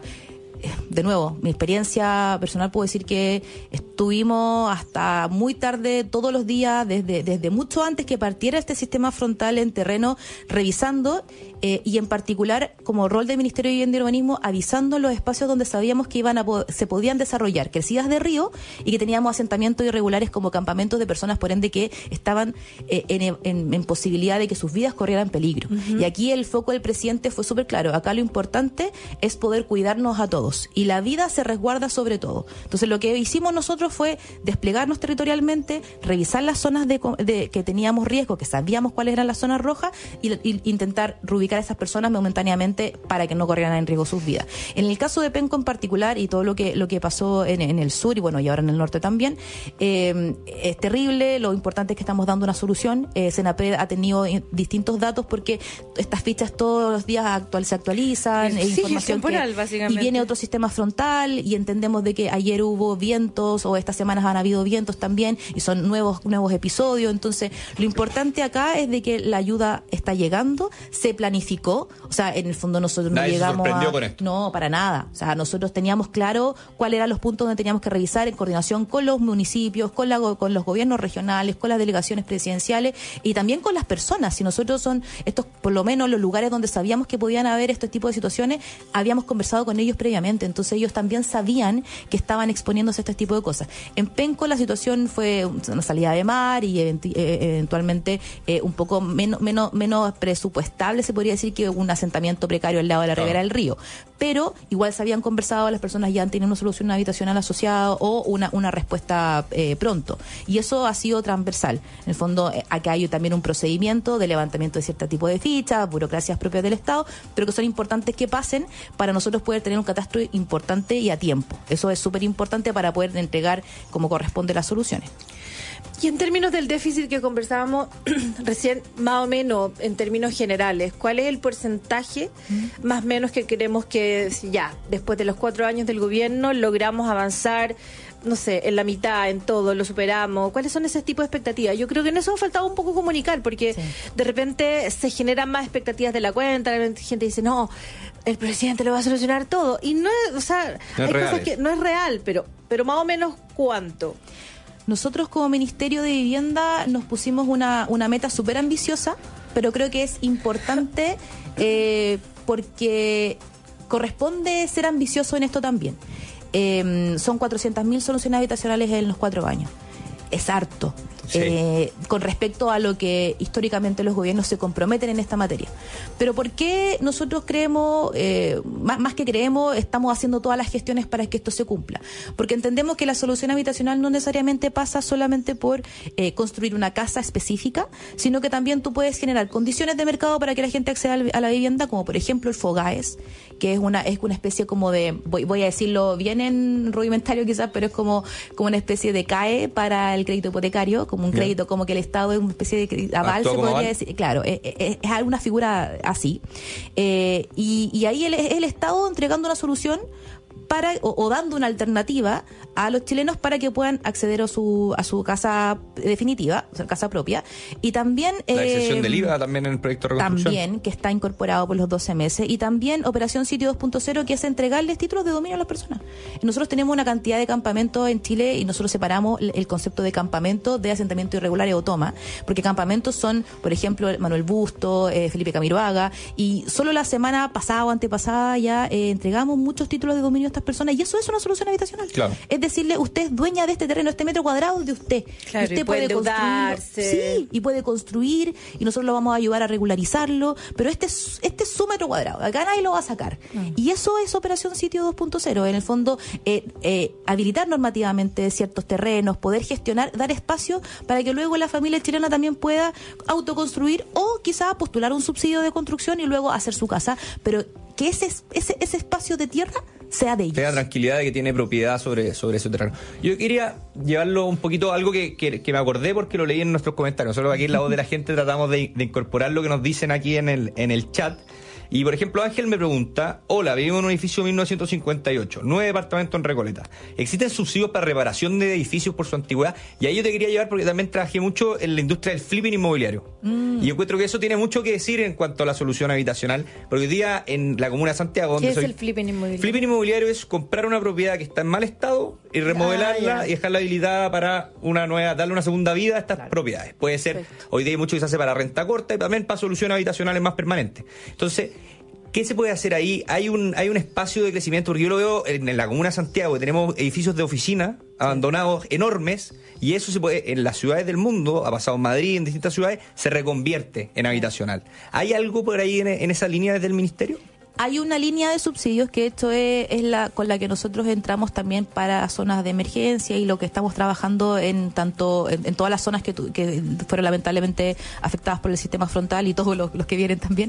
de nuevo, mi experiencia personal puedo decir que estuvimos hasta muy tarde todos los días, desde, desde mucho antes que partiera este sistema frontal en terreno, revisando eh, y en particular como rol del Ministerio de Vivienda y Urbanismo, avisando los espacios donde sabíamos que iban a po- se podían desarrollar crecidas de río y que teníamos asentamientos irregulares como campamentos de personas, por ende, que estaban eh, en, en, en posibilidad de que sus vidas corrieran peligro. Uh-huh. Y aquí el foco del presidente fue súper claro. Acá lo importante es poder cuidarnos a todos. Y la vida se resguarda sobre todo. Entonces lo que hicimos nosotros fue desplegarnos territorialmente, revisar las zonas de, de que teníamos riesgo, que sabíamos cuáles eran las zonas rojas, y, y intentar reubicar a esas personas momentáneamente para que no corrieran en riesgo sus vidas. En el caso de Penco en particular, y todo lo que lo que pasó en, en el sur y bueno y ahora en el norte también, eh, es terrible. Lo importante es que estamos dando una solución. eh, Senapred ha tenido distintos datos porque estas fichas todos los días actual, se actualizan, sí, e información es temporal, que, básicamente. Y viene otro sistema frontal y entendemos de que ayer hubo vientos o estas semanas han habido vientos también y son nuevos nuevos episodios. Entonces lo importante acá es de que la ayuda está llegando, se planificó. O sea, en el fondo nosotros no Nadie llegamos se sorprendió a... con esto. No, para nada. O sea, nosotros teníamos claro cuáles eran los puntos donde teníamos que revisar en coordinación con los municipios, con, la, con los gobiernos regionales, con las delegaciones presidenciales y también con las personas. Si nosotros son estos, por lo menos los lugares donde sabíamos que podían haber estos tipos de situaciones, habíamos conversado con ellos previamente. Entonces ellos también sabían que estaban exponiéndose a este tipo de cosas. En Penco la situación fue una salida de mar y event- eh, eventualmente eh, un poco menos, menos, menos presupuestable, se podría decir, que un asentamiento precario al lado de la ribera del río. Pero igual se habían conversado, las personas ya han tenido una solución habitacional asociada o una, una respuesta eh, pronto. Y eso ha sido transversal. En el fondo, eh, acá hay también un procedimiento de levantamiento de cierto tipo de fichas, burocracias propias del Estado, pero que son importantes que pasen para nosotros poder tener un catastro importante y a tiempo. Eso es súper importante para poder entregar como corresponde las soluciones. Y en términos del déficit que conversábamos recién, más o menos en términos generales, ¿cuál es el porcentaje mm. más o menos que queremos que ya, después de los cuatro años del gobierno, logramos avanzar, no sé, en la mitad, en todo, lo superamos? ¿Cuáles son ese tipo de expectativas? Yo creo que en eso ha faltado un poco comunicar, porque sí. de repente se generan más expectativas de la cuenta, la gente dice, no, el presidente lo va a solucionar todo. Y no es, o sea, no hay es cosas que no es real, pero, pero más o menos ¿cuánto? Nosotros como Ministerio de Vivienda nos pusimos una, una meta súper ambiciosa, pero creo que es importante eh, porque corresponde ser ambicioso en esto también. Eh, son cuatrocientas mil soluciones habitacionales en los cuatro años. Es harto. Sí. Eh, con respecto a lo que históricamente los gobiernos se comprometen en esta materia. Pero ¿por qué nosotros creemos, eh, más, más que creemos, estamos haciendo todas las gestiones para que esto se cumpla? Porque entendemos que la solución habitacional no necesariamente pasa solamente por eh, construir una casa específica, sino que también tú puedes generar condiciones de mercado para que la gente acceda a la vivienda, como por ejemplo el FOGAES, que es una es una especie como de, voy, voy a decirlo bien en rudimentario quizás, pero es como, como una especie de C A E para el crédito hipotecario, como un crédito, yeah. como que el Estado es una especie de aval, Actúa se podría aval. decir. Claro, es, es, es alguna figura así. Eh, y, y ahí el, el Estado entregando una solución para o, o dando una alternativa a los chilenos para que puedan acceder a su a su casa definitiva, o sea, casa propia. Y también la excepción eh, del I V A también en el proyecto de reconstrucción. También, que está incorporado por los doce meses. Y también Operación Sitio dos punto cero, que es entregarles títulos de dominio a las personas. Nosotros tenemos una cantidad de campamentos en Chile y nosotros separamos el concepto de campamento de asentamiento irregular o toma, porque campamentos son, por ejemplo, Manuel Busto, eh, Felipe Camiroaga, y solo la semana pasada o antepasada ya eh, entregamos muchos títulos de dominio a estas personas, y eso es una solución habitacional. Claro. Es decirle, usted es dueña de este terreno, este metro cuadrado es de usted. Claro, y usted y puede puede construir. Sí, y puede construir, y nosotros lo vamos a ayudar a regularizarlo, pero este es, este es su metro cuadrado, acá nadie lo va a sacar. Mm. Y eso es Operación Sitio dos punto cero, en el fondo, eh, eh, habilitar normativamente ciertos terrenos, poder gestionar, dar espacio para que luego la familia chilena también pueda autoconstruir o quizá postular un subsidio de construcción y luego hacer su casa, pero que ese, ese, ese espacio de tierra sea de ellos. Te da tranquilidad de que tiene propiedad sobre, sobre ese terreno. Yo quería llevarlo un poquito a algo que, que, que me acordé porque lo leí en nuestros comentarios. Nosotros aquí en La Voz de la Gente tratamos de, de incorporar lo que nos dicen aquí en el, en el chat. Y, por ejemplo, Ángel me pregunta: hola, vivimos en un edificio de mil novecientos cincuenta y ocho, nueve departamentos en Recoleta. ¿Existen subsidios para reparación de edificios por su antigüedad? Y ahí yo te quería llevar porque también trabajé mucho en la industria del flipping inmobiliario. Mm. Y yo encuentro que eso tiene mucho que decir en cuanto a la solución habitacional. Porque hoy día en la comuna de Santiago... ¿Qué donde es soy, el flipping inmobiliario? Flipping inmobiliario es comprar una propiedad que está en mal estado y remodelarla ah, y dejarla habilitada para una nueva, darle una segunda vida a estas claro. propiedades. Puede ser, perfecto. Hoy día hay mucho que se hace para renta corta y también para soluciones habitacionales más permanentes. Entonces... ¿qué se puede hacer ahí? Hay un hay un espacio de crecimiento, porque yo lo veo en, en la comuna de Santiago, tenemos edificios de oficina abandonados enormes, y eso se puede, en las ciudades del mundo, ha pasado en Madrid, en distintas ciudades, se reconvierte en habitacional. ¿Hay algo por ahí en, en esa línea desde el ministerio? Hay una línea de subsidios que esto es, es la con la que nosotros entramos también para zonas de emergencia, y lo que estamos trabajando en tanto en, en todas las zonas que, tu, que fueron lamentablemente afectadas por el sistema frontal y todos los, los que vienen también,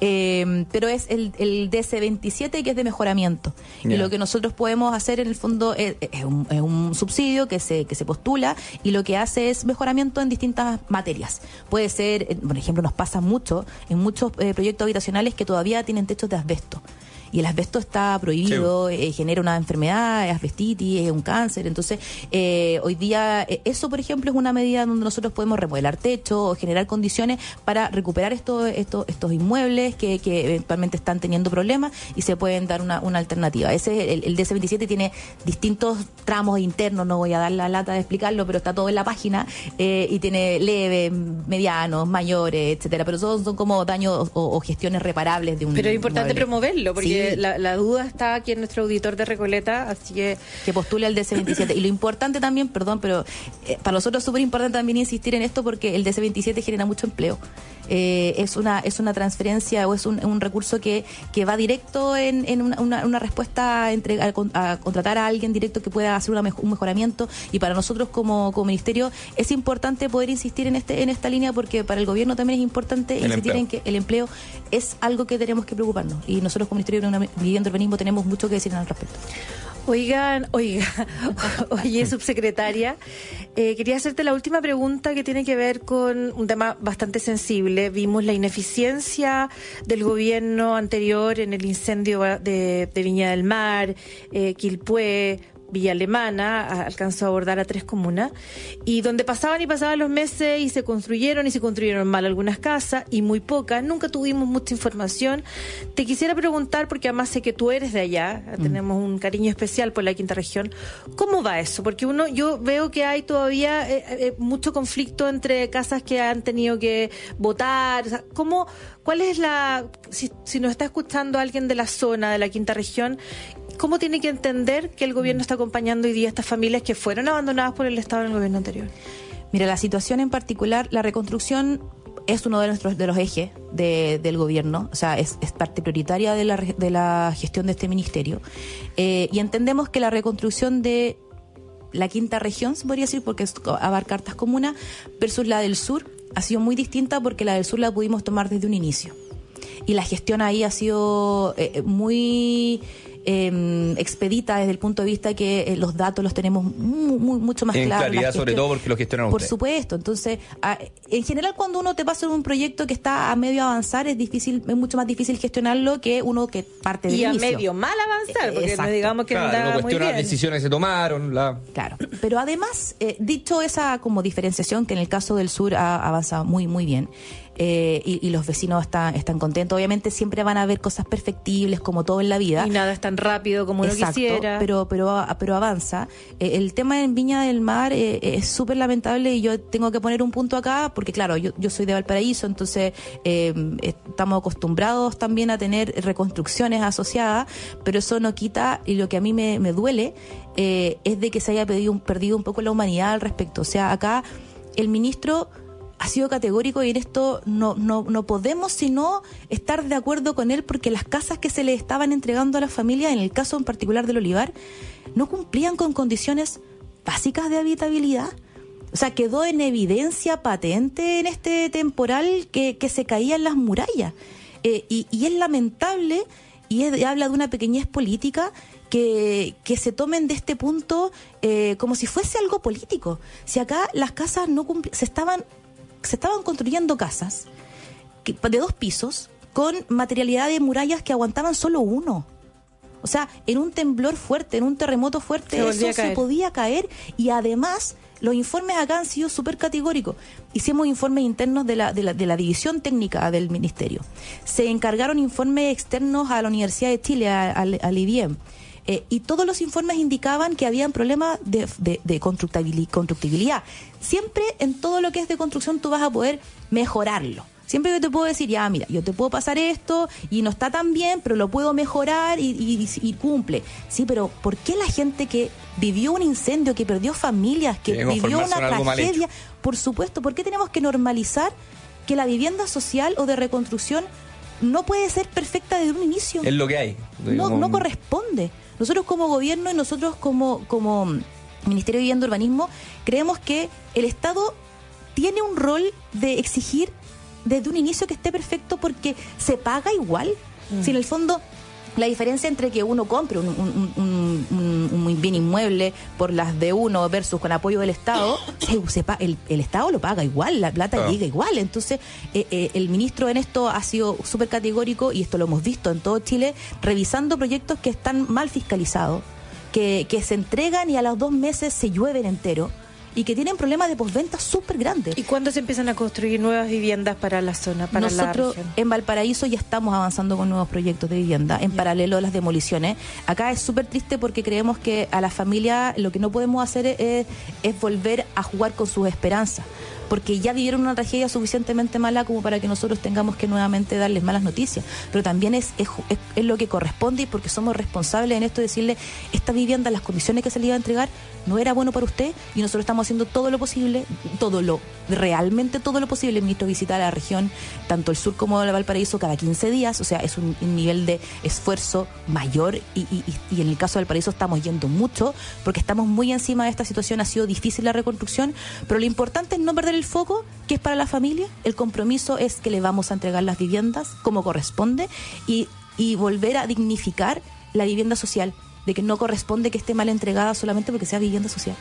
eh, pero es el, el D C veintisiete, que es de mejoramiento. Yeah. Y lo que nosotros podemos hacer en el fondo es, es, un, es un subsidio que se que se postula, y lo que hace es mejoramiento en distintas materias. Puede ser, por ejemplo, nos pasa mucho en muchos eh, proyectos habitacionales que todavía tienen techos de asbesto. Y el asbesto está prohibido, sí. eh, genera una enfermedad, es asbestitis, es un cáncer. Entonces, eh, hoy día, eh, eso, por ejemplo, es una medida donde nosotros podemos remodelar techo o generar condiciones para recuperar estos estos estos inmuebles que, que eventualmente están teniendo problemas, y se pueden dar una, una alternativa. Ese el, el D C veintisiete tiene distintos tramos internos, no voy a dar la lata de explicarlo, pero está todo en la página, eh, y tiene leves, medianos, mayores, etcétera. Pero son, son como daños o, o gestiones reparables de un Pero es importante inmueble. Promoverlo, porque Sí. La, la duda está aquí en nuestro auditor de Recoleta, así que... Que postule el D C veintisiete. Y lo importante también, perdón, pero eh, para nosotros es súper importante también insistir en esto, porque el D C veintisiete genera mucho empleo. Eh, es una es una transferencia o es un, un recurso que, que va directo en, en una, una, una respuesta a, entregar, a, a contratar a alguien directo que pueda hacer una, un mejoramiento, y para nosotros como, como ministerio es importante poder insistir en este en esta línea, porque para el gobierno también es importante el insistir empleo. en que el empleo es algo que tenemos que preocuparnos, y nosotros como Ministerio de Vivienda y Urbanismo tenemos mucho que decir al respecto. Oigan, oiga, oye, subsecretaria, eh, quería hacerte la última pregunta, que tiene que ver con un tema bastante sensible. Vimos la ineficiencia del gobierno anterior en el incendio de, de Viña del Mar, eh, Quilpué, Villa Alemana, alcanzó a abordar a tres comunas, y donde pasaban y pasaban los meses y se construyeron y se construyeron mal algunas casas y muy pocas, nunca tuvimos mucha información. Te quisiera preguntar, porque además sé que tú eres de allá, mm. tenemos un cariño especial por la quinta región, ¿cómo va eso? Porque uno, yo veo que hay todavía eh, eh, mucho conflicto entre casas que han tenido que votar, o sea, ¿cómo, cuál es la, si, si nos está escuchando alguien de la zona, de la quinta región, ¿cómo tiene que entender que el gobierno está acompañando hoy día a estas familias que fueron abandonadas por el Estado en el gobierno anterior? Mira, la situación en particular, la reconstrucción es uno de nuestros de los ejes de, del gobierno, o sea, es, es parte prioritaria de la, de la gestión de este ministerio. Eh, y entendemos que la reconstrucción de la quinta región, se podría decir, porque es, abarca hartas comunas, versus la del sur, ha sido muy distinta, porque la del sur la pudimos tomar desde un inicio. Y la gestión ahí ha sido eh, muy... Eh, expedita desde el punto de vista que eh, los datos los tenemos muy, muy, mucho más en claros. En claridad, sobre todo porque lo gestionan Por ustedes. supuesto. Entonces, a, en general, cuando uno te pasa en un proyecto que está a medio avanzar, es difícil, es mucho más difícil gestionarlo que uno que parte del y inicio. Y a medio mal avanzar, porque Exacto. no digamos que claro, no no cuestiona las decisiones que se tomaron. La... Claro. Pero además, eh, dicho esa como diferenciación, que en el caso del sur ha avanzado muy, muy bien, Eh, y, y los vecinos están, están contentos. Obviamente siempre van a haber cosas perfectibles, como todo en la vida. Y nada es tan rápido como uno Exacto, quisiera. Pero, pero, pero avanza. Eh, el tema en Viña del Mar eh, es súper lamentable, y yo tengo que poner un punto acá, porque claro, yo, yo soy de Valparaíso, entonces eh, estamos acostumbrados también a tener reconstrucciones asociadas, pero eso no quita, y lo que a mí me, me duele eh, es de que se haya perdido un, perdido un poco la humanidad al respecto. O sea, acá el ministro ha sido categórico, y en esto no, no, no podemos sino estar de acuerdo con él, porque las casas que se le estaban entregando a las familias, en el caso en particular del Olivar, no cumplían con condiciones básicas de habitabilidad. O sea, quedó en evidencia patente en este temporal que, que se caían las murallas. Eh, y, y es lamentable, y es, habla de una pequeñez política que, que se tomen de este punto eh, como si fuese algo político. Si acá las casas no cumpl- se estaban se estaban construyendo casas que, de dos pisos con materialidad de murallas que aguantaban solo uno. O sea, en un temblor fuerte, en un terremoto fuerte, se eso se podía caer, y además los informes acá han sido súper categóricos. Hicimos informes internos de la, de, la, de la división técnica del ministerio. Se encargaron informes externos a la Universidad de Chile, al, al I B M. Eh, y todos los informes indicaban que habían problemas de, de, de constructibilidad. Siempre en todo lo que es de construcción tú vas a poder mejorarlo. Siempre yo te puedo decir, ya, mira, yo te puedo pasar esto y no está tan bien, pero lo puedo mejorar y, y, y cumple. Sí, pero ¿por qué la gente que vivió un incendio, que perdió familias, que Debemos vivió una tragedia, por supuesto, ¿por qué tenemos que normalizar que la vivienda social o de reconstrucción no puede ser perfecta desde un inicio? Es lo que hay. No, no corresponde. Nosotros como gobierno y nosotros como, como Ministerio de Vivienda y Urbanismo creemos que el Estado tiene un rol de exigir desde un inicio que esté perfecto, porque se paga igual. Mm. Si en el fondo la diferencia entre que uno compre un, un, un, un, un bien inmueble por las de uno versus con apoyo del Estado, se, se, el, el Estado lo paga igual, la plata oh. llega igual. Entonces eh, eh, el ministro en esto ha sido súper categórico, y esto lo hemos visto en todo Chile, revisando proyectos que están mal fiscalizados, que, que se entregan y a los dos meses se llueven entero, y que tienen problemas de postventa súper grandes. ¿Y cuándo se empiezan a construir nuevas viviendas para la zona, para Nosotros, la región? En Valparaíso ya estamos avanzando con nuevos proyectos de vivienda, en yeah. paralelo a las demoliciones. Acá es súper triste porque creemos que a la familia lo que no podemos hacer es, es volver a jugar con sus esperanzas, porque ya vivieron una tragedia suficientemente mala como para que nosotros tengamos que nuevamente darles malas noticias. Pero también es, es, es, es lo que corresponde, y porque somos responsables en esto, de decirle, esta vivienda, las condiciones que se le iba a entregar, no era bueno para usted, y nosotros estamos haciendo todo lo posible, todo lo, realmente todo lo posible. El ministro visita la región, tanto el sur como el Valparaíso, cada quince días, o sea, es un, un nivel de esfuerzo mayor, y, y, y en el caso del Valparaíso estamos yendo mucho, porque estamos muy encima de esta situación. Ha sido difícil la reconstrucción, pero lo importante es no perder el foco, que es para la familia. El compromiso es que le vamos a entregar las viviendas como corresponde, y, y volver a dignificar la vivienda social, de que no corresponde que esté mal entregada solamente porque sea vivienda social.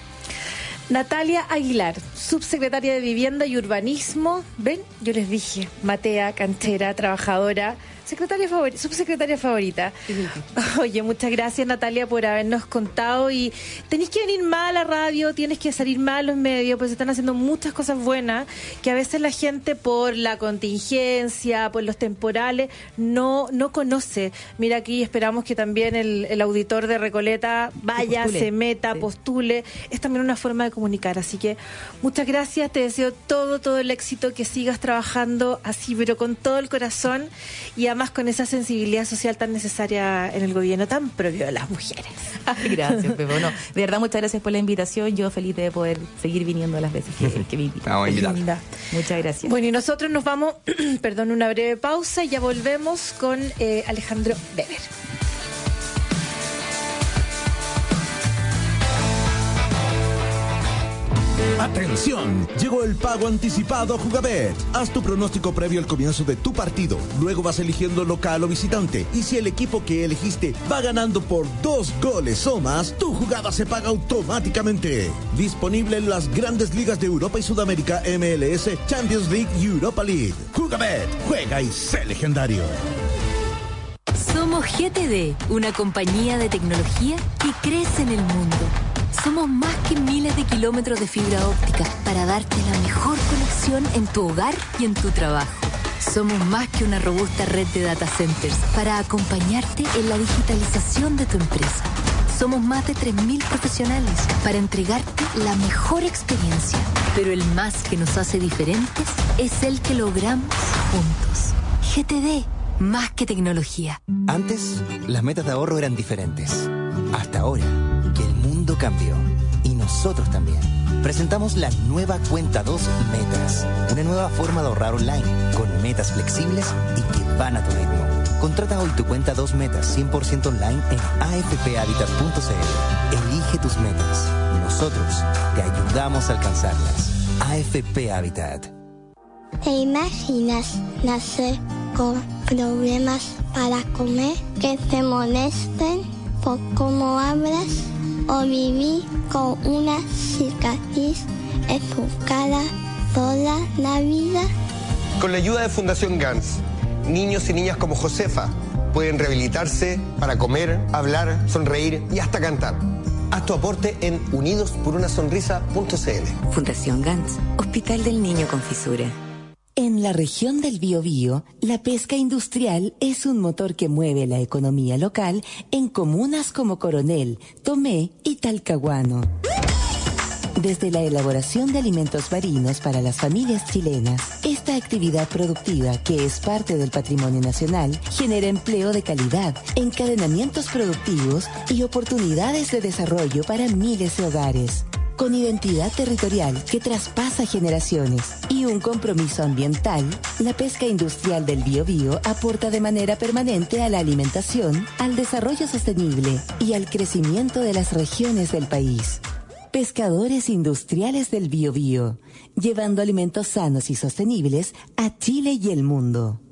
Natalia Aguilar, subsecretaria de Vivienda y Urbanismo. Ven, yo les dije, matea, canchera, trabajadora, secretaria favorita, subsecretaria favorita. Oye, muchas gracias, Natalia, por habernos contado. Y tenéis que venir más a la radio, tienes que salir más a los medios, pues se están haciendo muchas cosas buenas que a veces la gente, por la contingencia, por los temporales, no, no conoce. Mira, aquí esperamos que también el, el auditor de Recoleta vaya, se meta, sí. postule. Es también una forma de comunicar. Así que muchas gracias, te deseo todo, todo el éxito, que sigas trabajando así, pero con todo el corazón, y además con esa sensibilidad social tan necesaria en el gobierno, tan propio de las mujeres. Gracias, Pepe. Bueno, de verdad, muchas gracias por la invitación. Yo feliz de poder seguir viniendo las veces que, que me invitan. Vamos a invitar. Muchas gracias. Bueno, y nosotros nos vamos, perdón, una breve pausa, y ya volvemos con eh, Alejandro Weber. ¡Atención! Llegó el pago anticipado a Jugabet. Haz tu pronóstico previo al comienzo de tu partido. Luego vas eligiendo local o visitante. Y si el equipo que elegiste va ganando por dos goles o más, tu jugada se paga automáticamente. Disponible en las grandes ligas de Europa y Sudamérica, M L S, Champions League y Europa League. Jugabet, juega y sé legendario. Somos G T D, una compañía de tecnología que crece en el mundo. Somos más que miles de kilómetros de fibra óptica para darte la mejor conexión en tu hogar y en tu trabajo. Somos más que una robusta red de data centers para acompañarte en la digitalización de tu empresa. Somos más de tres mil profesionales para entregarte la mejor experiencia. Pero el más que nos hace diferentes es el que logramos juntos. G T D, más que tecnología. Antes, las metas de ahorro eran diferentes. Hasta ahora, que el mundo cambió. Y nosotros también. Presentamos la nueva Cuenta dos Metas. Una nueva forma de ahorrar online, con metas flexibles y que van a tu ritmo. Contrata hoy tu Cuenta dos Metas cien por ciento online en a f p habitat punto c l. Elige tus metas. Nosotros te ayudamos a alcanzarlas. A F P Habitat. ¿Te imaginas nacer con problemas para comer, que te molesten por cómo hablas o viví con una cicatriz en tu cara toda la vida. Con la ayuda de Fundación Gans, niños y niñas como Josefa pueden rehabilitarse para comer, hablar, sonreír y hasta cantar. Haz tu aporte en unidos por una sonrisa punto c l. Fundación Gans, Hospital del Niño con Fisura. En la región del Biobío, la pesca industrial es un motor que mueve la economía local en comunas como Coronel, Tomé y Talcahuano. Desde la elaboración de alimentos marinos para las familias chilenas, esta actividad productiva, que es parte del patrimonio nacional, genera empleo de calidad, encadenamientos productivos y oportunidades de desarrollo para miles de hogares. Con identidad territorial que traspasa generaciones y un compromiso ambiental, la pesca industrial del Biobío aporta de manera permanente a la alimentación, al desarrollo sostenible y al crecimiento de las regiones del país. Pescadores industriales del Biobío, llevando alimentos sanos y sostenibles a Chile y el mundo.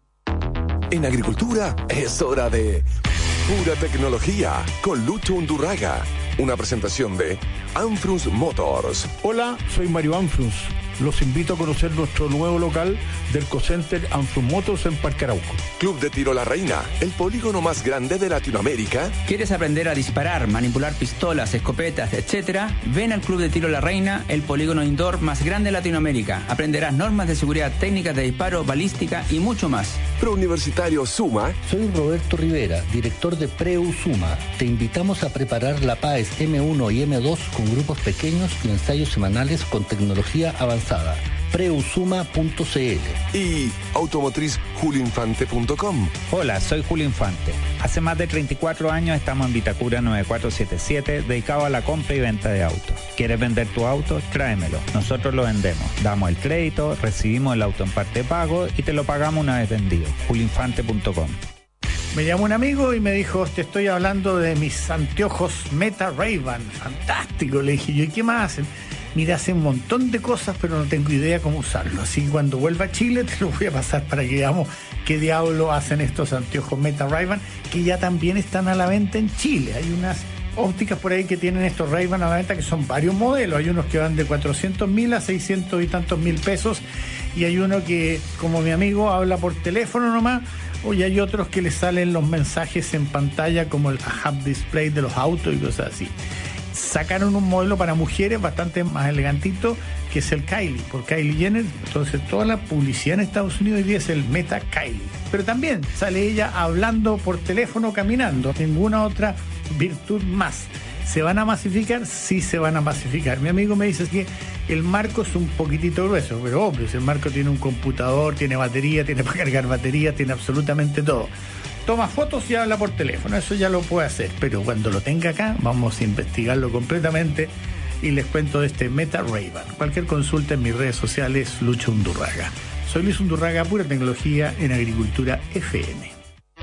En agricultura es hora de pura tecnología con Lucho Undurraga. Una presentación de Anfrus Motors. Hola, soy Mario Anfrus. Los invito a conocer nuestro nuevo local del Cocenter Anfrus Motors en Parque Arauco. Club de Tiro La Reina, el polígono más grande de Latinoamérica. ¿Quieres aprender a disparar, manipular pistolas, escopetas, etcétera? Ven al Club de Tiro La Reina, el polígono indoor más grande de Latinoamérica. Aprenderás normas de seguridad, técnicas de disparo, balística y mucho más. Prouniversitario Suma. Soy Roberto Rivera, director de Preu Suma. Te invitamos a preparar la P A E S eme uno y eme dos con grupos pequeños y ensayos semanales con tecnología avanzada. preusuma punto c l. Y automotriz julio infante punto com. Hola, soy Julio Infante. Hace más de treinta y cuatro años estamos en Vitacura nueve cuatro siete siete, dedicado a la compra y venta de autos. ¿Quieres vender tu auto? Tráemelo. Nosotros lo vendemos. Damos el crédito, recibimos el auto en parte de pago y te lo pagamos una vez vendido. julio infante punto com. Me llamó un amigo y me dijo, te estoy hablando de mis anteojos Meta Ray-Ban. Fantástico. Le dije yo, ¿y qué más hacen? Mira, hacen un montón de cosas, pero no tengo idea cómo usarlo. Así que cuando vuelva a Chile te lo voy a pasar para que veamos qué diablo hacen estos anteojos Meta Ray-Ban, que ya también están a la venta en Chile. Hay unas ópticas por ahí que tienen estos Ray-Ban a la venta, que son varios modelos. Hay unos que van de cuatrocientos mil a seiscientos y tantos mil pesos. Y hay uno que, como mi amigo, habla por teléfono nomás. Y hay otros que le salen los mensajes en pantalla, como el Hub Display de los autos y cosas así. Sacaron un modelo para mujeres bastante más elegantito, que es el Kylie, por Kylie Jenner. Entonces toda la publicidad en Estados Unidos hoy día es el Meta Kylie. Pero también sale ella hablando por teléfono, caminando. Ninguna otra virtud más. ¿Se van a masificar? Sí, se van a masificar. Mi amigo me dice que el marco es un poquitito grueso, pero obvio, si el marco tiene un computador, tiene batería, tiene para cargar batería, tiene absolutamente todo. Toma fotos y habla por teléfono, eso ya lo puede hacer, pero cuando lo tenga acá vamos a investigarlo completamente y les cuento de este Meta Ray-Ban. Cualquier consulta en mis redes sociales, Lucho Undurraga. Soy Luis Undurraga, pura tecnología en Agricultura F M.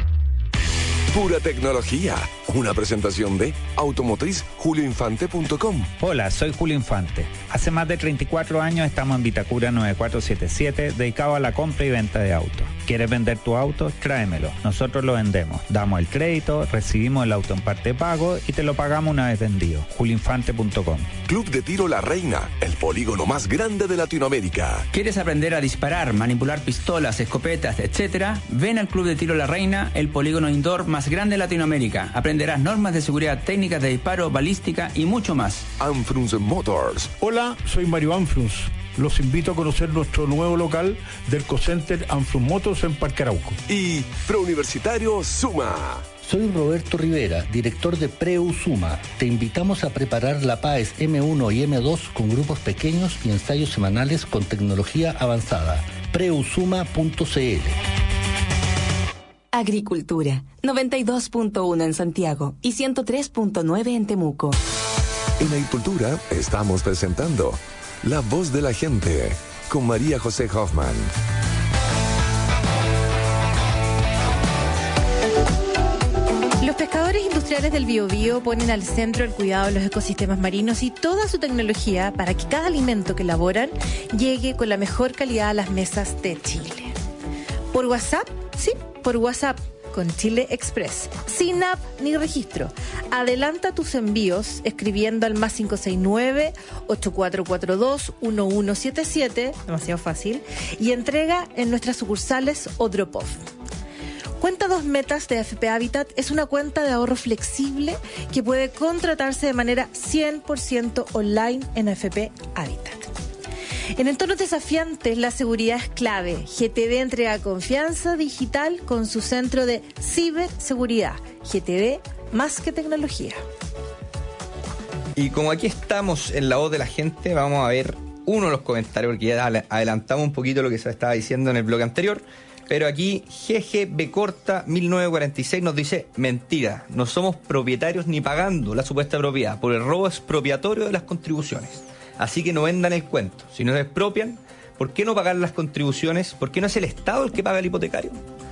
Pura tecnología, una presentación de automotriz julio infante punto com. Hola, soy Julio Infante. Hace más de treinta y cuatro años estamos en Vitacura nueve cuatro siete siete, dedicado a la compra y venta de autos. ¿Quieres vender tu auto? Tráemelo. Nosotros lo vendemos. Damos el crédito, recibimos el auto en parte de pago y te lo pagamos una vez vendido. julio infante punto com. Club de Tiro La Reina, el polígono más grande de Latinoamérica. ¿Quieres aprender a disparar, manipular pistolas, escopetas, etcétera? Ven al Club de Tiro La Reina, el polígono indoor más grande de Latinoamérica. Aprenderás normas de seguridad, técnicas de disparo, balística y mucho más. Anfrus Motors. Hola, soy Mario Anfrus. Los invito a conocer nuestro nuevo local del Cocenter Anfrus Motors en Parque Arauco. Y Prouniversitario Suma. Soy Roberto Rivera, director de Preu Suma. Te invitamos a preparar la P A E S eme uno y eme dos con grupos pequeños y ensayos semanales con tecnología avanzada. preusuma punto c l. Agricultura, noventa y dos punto uno en Santiago y ciento tres punto nueve en Temuco. En Agricultura estamos presentando La Voz de la Gente con María José Hoffman. Los pescadores industriales del Biobío ponen al centro el cuidado de los ecosistemas marinos y toda su tecnología para que cada alimento que elaboran llegue con la mejor calidad a las mesas de Chile. ¿Por WhatsApp? Sí, por WhatsApp. con Chile Express, sin app ni registro. Adelanta tus envíos escribiendo al más cinco seis nueve, ocho cuatro cuatro dos, uno uno siete siete, demasiado fácil, y entrega en nuestras sucursales o drop-off. Cuenta dos metas de A F P Habitat es una cuenta de ahorro flexible que puede contratarse de manera cien por ciento online en A F P Habitat. En entornos desafiantes, la seguridad es clave. G T D entrega confianza digital con su centro de ciberseguridad. G T D, más que tecnología. Y como aquí estamos en la voz de la gente, vamos a ver uno de los comentarios, porque ya adelantamos un poquito lo que se estaba diciendo en el bloque anterior. Pero aquí G G B Corta mil novecientos cuarenta y seis nos dice: mentira, no somos propietarios ni pagando la supuesta propiedad por el robo expropiatorio de las contribuciones. Así que no vendan el cuento. Si nos expropian, ¿por qué no pagar las contribuciones? ¿Por qué no es el Estado el que paga el hipotecario?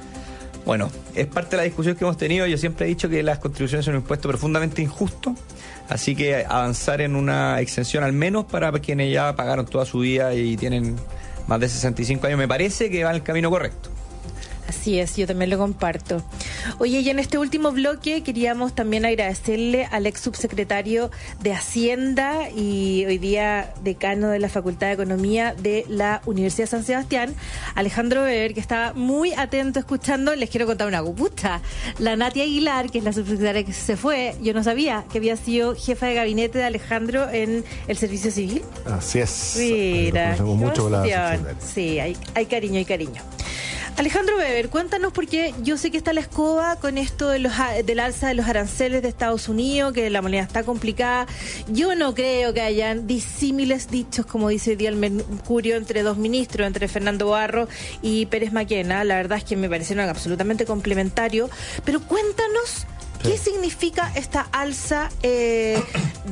Bueno, es parte de la discusión que hemos tenido. Yo siempre he dicho que las contribuciones son un impuesto profundamente injusto. Así que avanzar en una exención al menos para quienes ya pagaron toda su vida y tienen más de sesenta y cinco años, me parece que va en el camino correcto. Así es, yo también lo comparto. Oye, y en este último bloque queríamos también agradecerle al ex subsecretario de Hacienda y hoy día decano de la Facultad de Economía de la Universidad de San Sebastián, Alejandro Weber, que estaba muy atento escuchando. Les quiero contar una gupusta. La Nati Aguilar, que es la subsecretaria que se fue, yo no sabía que había sido jefa de gabinete de Alejandro en el Servicio Civil. Así es. Mira, Ay, mucho la sí, hay, hay cariño, hay cariño. Alejandro Weber, cuéntanos, porque yo sé que está la escoba con esto de los, del alza de los aranceles de Estados Unidos, que la moneda está complicada. Yo no creo que hayan disímiles dichos, como dice hoy día el Mercurio, entre dos ministros, entre Fernando Barro y Pérez Maquena. La verdad es que me parecieron absolutamente complementarios. Pero cuéntanos, ¿qué significa esta alza eh,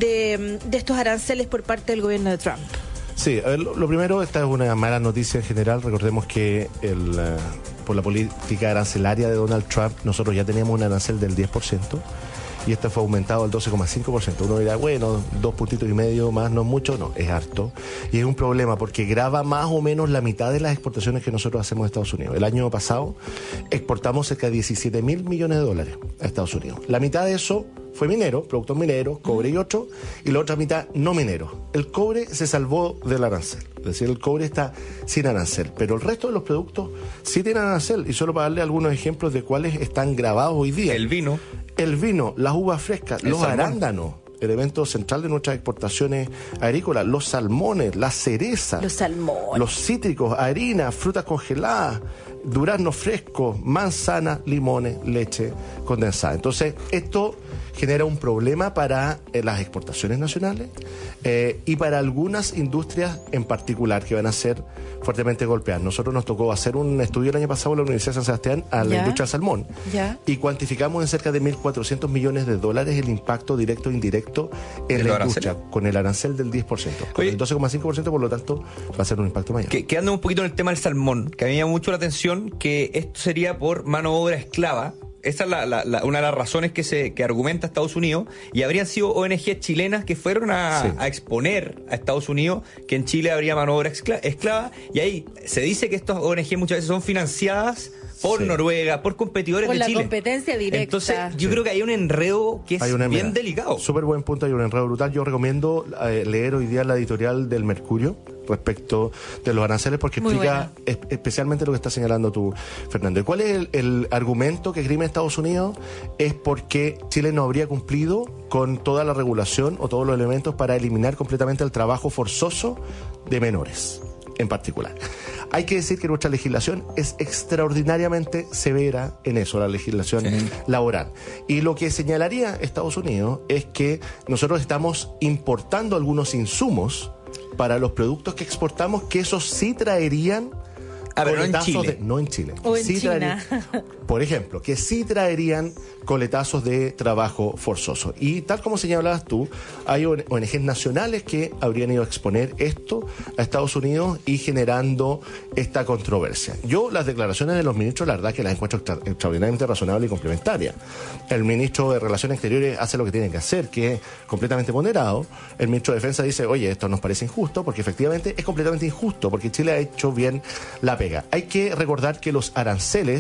de, de estos aranceles por parte del gobierno de Trump? Sí, a ver, lo, lo primero, esta es una mala noticia en general. Recordemos que el, uh, por la política arancelaria de Donald Trump, nosotros ya teníamos un arancel del diez por ciento y este fue aumentado al doce coma cinco por ciento. Uno dirá, bueno, dos puntitos y medio más, no es mucho, no, es harto. Y es un problema porque grava más o menos la mitad de las exportaciones que nosotros hacemos a Estados Unidos. El año pasado exportamos cerca de diecisiete mil millones de dólares a Estados Unidos. La mitad de eso fue minero, productos mineros, cobre y otro, y la otra mitad no minero. El cobre se salvó del arancel, es decir, el cobre está sin arancel, pero el resto de los productos sí tienen arancel, y solo para darle algunos ejemplos de cuáles están grabados hoy día. El vino. El vino, las uvas frescas, el los salmón. arándanos, elemento central de nuestras exportaciones agrícolas, los salmones, las cerezas, los salmones, los cítricos, harina, frutas congeladas, duraznos frescos, manzanas, limones, leche condensada. Entonces, esto genera un problema para eh, las exportaciones nacionales eh, y para algunas industrias en particular que van a ser fuertemente golpeadas. Nosotros nos tocó hacer un estudio el año pasado en la Universidad de San Sebastián a la ¿Ya? industria del salmón. ¿Ya? Y cuantificamos en cerca de mil cuatrocientos millones de dólares el impacto directo e indirecto en la industria, con el arancel del diez por ciento. Con Oye, el doce coma cinco por ciento, por lo tanto, va a ser un impacto mayor. Que, quedando un poquito en el tema del salmón, que a mí me llama mucho la atención que esto sería por mano de obra esclava. Esa es la, la, la, una de las razones que se que argumenta Estados Unidos, y habrían sido O N G chilenas que fueron a, sí. a exponer a Estados Unidos que en Chile habría mano de obra esclava, esclava, y ahí se dice que estas O N G muchas veces son financiadas por sí. Noruega, por competidores por de la Chile. Competencia directa. Entonces, yo sí. creo que hay un enredo que es una, bien mira, delicado. Súper buen punto, hay un enredo brutal. Yo recomiendo eh, leer hoy día la editorial del Mercurio respecto de los aranceles, porque Muy explica es, especialmente lo que está señalando tú, Fernando. ¿Y cuál es el, el argumento que esgrime Estados Unidos? Es porque Chile no habría cumplido con toda la regulación o todos los elementos para eliminar completamente el trabajo forzoso de menores, en particular. Hay que decir que nuestra legislación es extraordinariamente severa en eso, la legislación sí. laboral. Y lo que señalaría Estados Unidos es que nosotros estamos importando algunos insumos para los productos que exportamos, que esos sí traerían Ah, pero no en Chile. De, no en Chile. O en sí China. Traerían, por ejemplo, que sí traerían coletazos de trabajo forzoso. Y tal como señalabas tú, hay O N Ges nacionales que habrían ido a exponer esto a Estados Unidos y generando esta controversia. Yo las declaraciones de los ministros, la verdad que las encuentro extra, extraordinariamente razonables y complementarias. El ministro de Relaciones Exteriores hace lo que tiene que hacer, que es completamente ponderado. El ministro de Defensa dice, oye, esto nos parece injusto, porque efectivamente es completamente injusto, porque Chile ha hecho bien la pega. Hay que recordar que los aranceles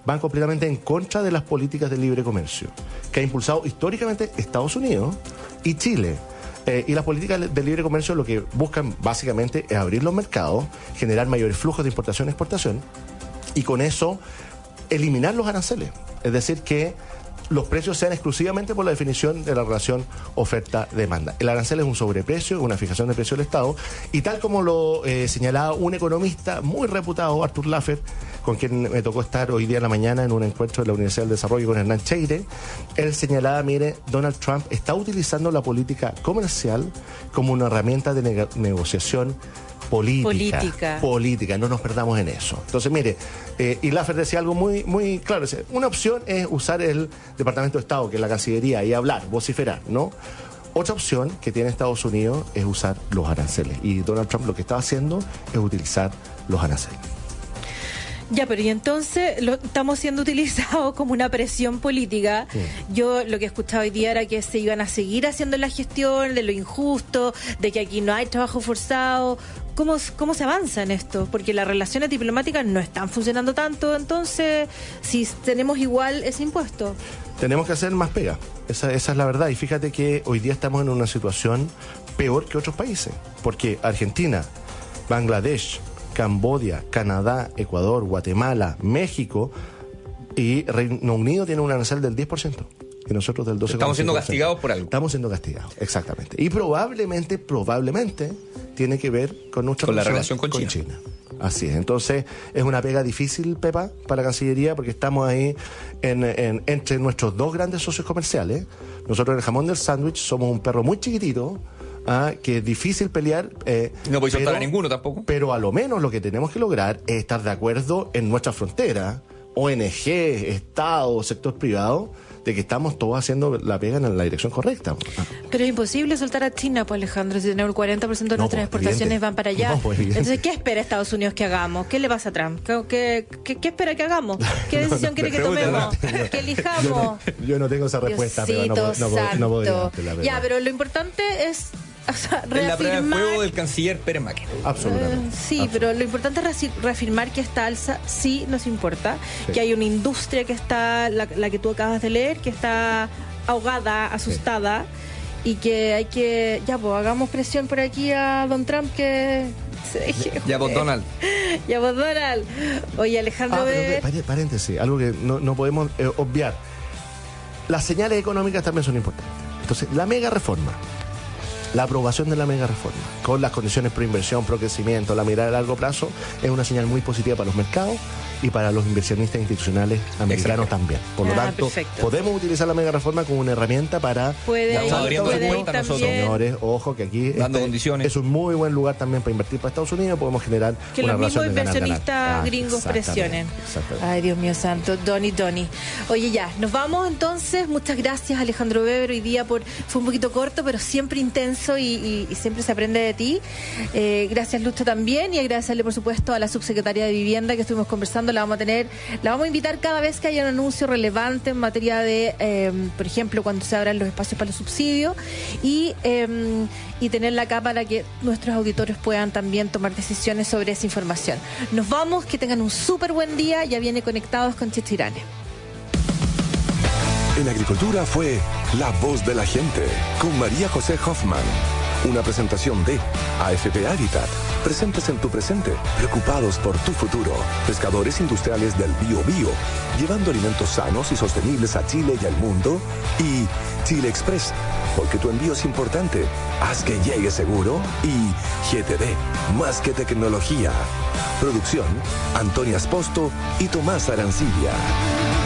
van completamente en contra de las políticas de libre comercio que ha impulsado históricamente Estados Unidos y Chile. Eh, y las políticas de libre comercio lo que buscan básicamente es abrir los mercados, generar mayores flujos de importación y exportación y con eso eliminar los aranceles. Es decir, que los precios sean exclusivamente por la definición de la relación oferta-demanda. El arancel es un sobreprecio, una fijación de precio del Estado, y tal como lo eh, señalaba un economista muy reputado, Arthur Laffer, con quien me tocó estar hoy día en la mañana en un encuentro de la Universidad del Desarrollo con Hernán Cheire, él señalaba, mire, Donald Trump está utilizando la política comercial como una herramienta de neg- negociación Política, política. Política, no nos perdamos en eso. Entonces, mire, eh, y Laffer decía algo muy, muy claro. Decía, una opción es usar el Departamento de Estado, que es la Cancillería, y hablar, vociferar, ¿no? Otra opción que tiene Estados Unidos es usar los aranceles. Y Donald Trump lo que está haciendo es utilizar los aranceles. Ya, pero y entonces lo, estamos siendo utilizados como una presión política. Sí. Yo lo que he escuchado hoy día era que se iban a seguir haciendo la gestión de lo injusto, de que aquí no hay trabajo forzado. ¿Cómo, cómo se avanza en esto? Porque las relaciones diplomáticas no están funcionando tanto, entonces, si tenemos igual ese impuesto. Tenemos que hacer más pega, esa, esa es la verdad. Y fíjate que hoy día estamos en una situación peor que otros países, porque Argentina, Bangladesh, Camboya, Canadá, Ecuador, Guatemala, México y Reino Unido tienen un arancel del diez por ciento. Y nosotros del doce por ciento. Estamos siendo castigados por algo. Estamos siendo castigados, exactamente. Y probablemente, probablemente, tiene que ver con nuestra con relación, la relación con, con China. China. Así es. Entonces, es una pega difícil, Pepa, para la Cancillería, porque estamos ahí en, en, entre nuestros dos grandes socios comerciales. Nosotros en el jamón del sándwich somos un perro muy chiquitito, Ah, que es difícil pelear. Eh, no podéis soltar a ninguno tampoco. Pero a lo menos lo que tenemos que lograr es estar de acuerdo en nuestra frontera, O N G, Estado, sector privado, de que estamos todos haciendo la pega en la dirección correcta. Pero es imposible soltar a China, pues, Alejandro, si tenemos el cuarenta por ciento de no, nuestras pues, exportaciones evidente. van para allá. No, pues, entonces, ¿qué espera Estados Unidos que hagamos? ¿Qué le pasa a Trump? ¿Qué, qué, qué, qué espera que hagamos? ¿Qué decisión no, quiere que tomemos? No, ¿que elijamos? Yo no, yo no tengo esa respuesta, Diosito pero no, no, no, no podría darte la verdad. Ya, pero lo importante es... O sea, es la prueba de fuego del canciller Pérez Maquer. Absolutamente. Uh, sí, Absolutamente. Pero lo importante es reafirmar que esta alza sí nos importa, sí. Que hay una industria que está, la, la que tú acabas de leer, que está ahogada, asustada, sí. Y que hay que, ya pues, hagamos presión por aquí a Don Trump que... Ya vos, Donald. Ya vos, Donald. Oye, Alejandro... Ah, pero, pero, paréntesis, algo que no, no podemos eh, obviar. Las señales económicas también son importantes. Entonces, la mega reforma, la aprobación de la mega reforma, con las condiciones pro inversión, pro crecimiento, la mirada a largo plazo, es una señal muy positiva para los mercados y para los inversionistas institucionales americanos Exacto. también. Por lo ah, tanto, perfecto. Podemos utilizar la mega reforma como una herramienta para... Puede, ahí, puede ahí también. Señores, ojo que aquí dando este condiciones. Es un muy buen lugar también para invertir para Estados Unidos. Podemos generar que una los mismos inversionistas ah, gringos presionen. Ay, Dios mío santo, Donny, Donny. Oye, ya, nos vamos entonces. Muchas gracias, Alejandro Weber. Hoy día por fue un poquito corto, pero siempre intenso y, y, y siempre se aprende de ti. Eh, gracias, Lucho, también. Y agradecerle, por supuesto, a la subsecretaria de Vivienda que estuvimos conversando. La vamos a tener... La vamos a invitar cada vez que haya un anuncio relevante en materia de, eh, por ejemplo, cuando se abran los espacios para los subsidios y, eh, y tenerla acá para que nuestros auditores puedan también tomar decisiones sobre esa información. Nos vamos, que tengan un súper buen día. Ya viene Conectados con Checho Irane. En Agricultura fue La Voz de la Gente con María José Hoffman. Una presentación de A F P Habitat. Presentes en tu presente, preocupados por tu futuro. Pescadores industriales del Bío Bío, llevando alimentos sanos y sostenibles a Chile y al mundo. Y Chile Express, porque tu envío es importante. Haz que llegue seguro. Y G T D, más que tecnología. Producción, Antonia Esposto y Tomás Arancibia.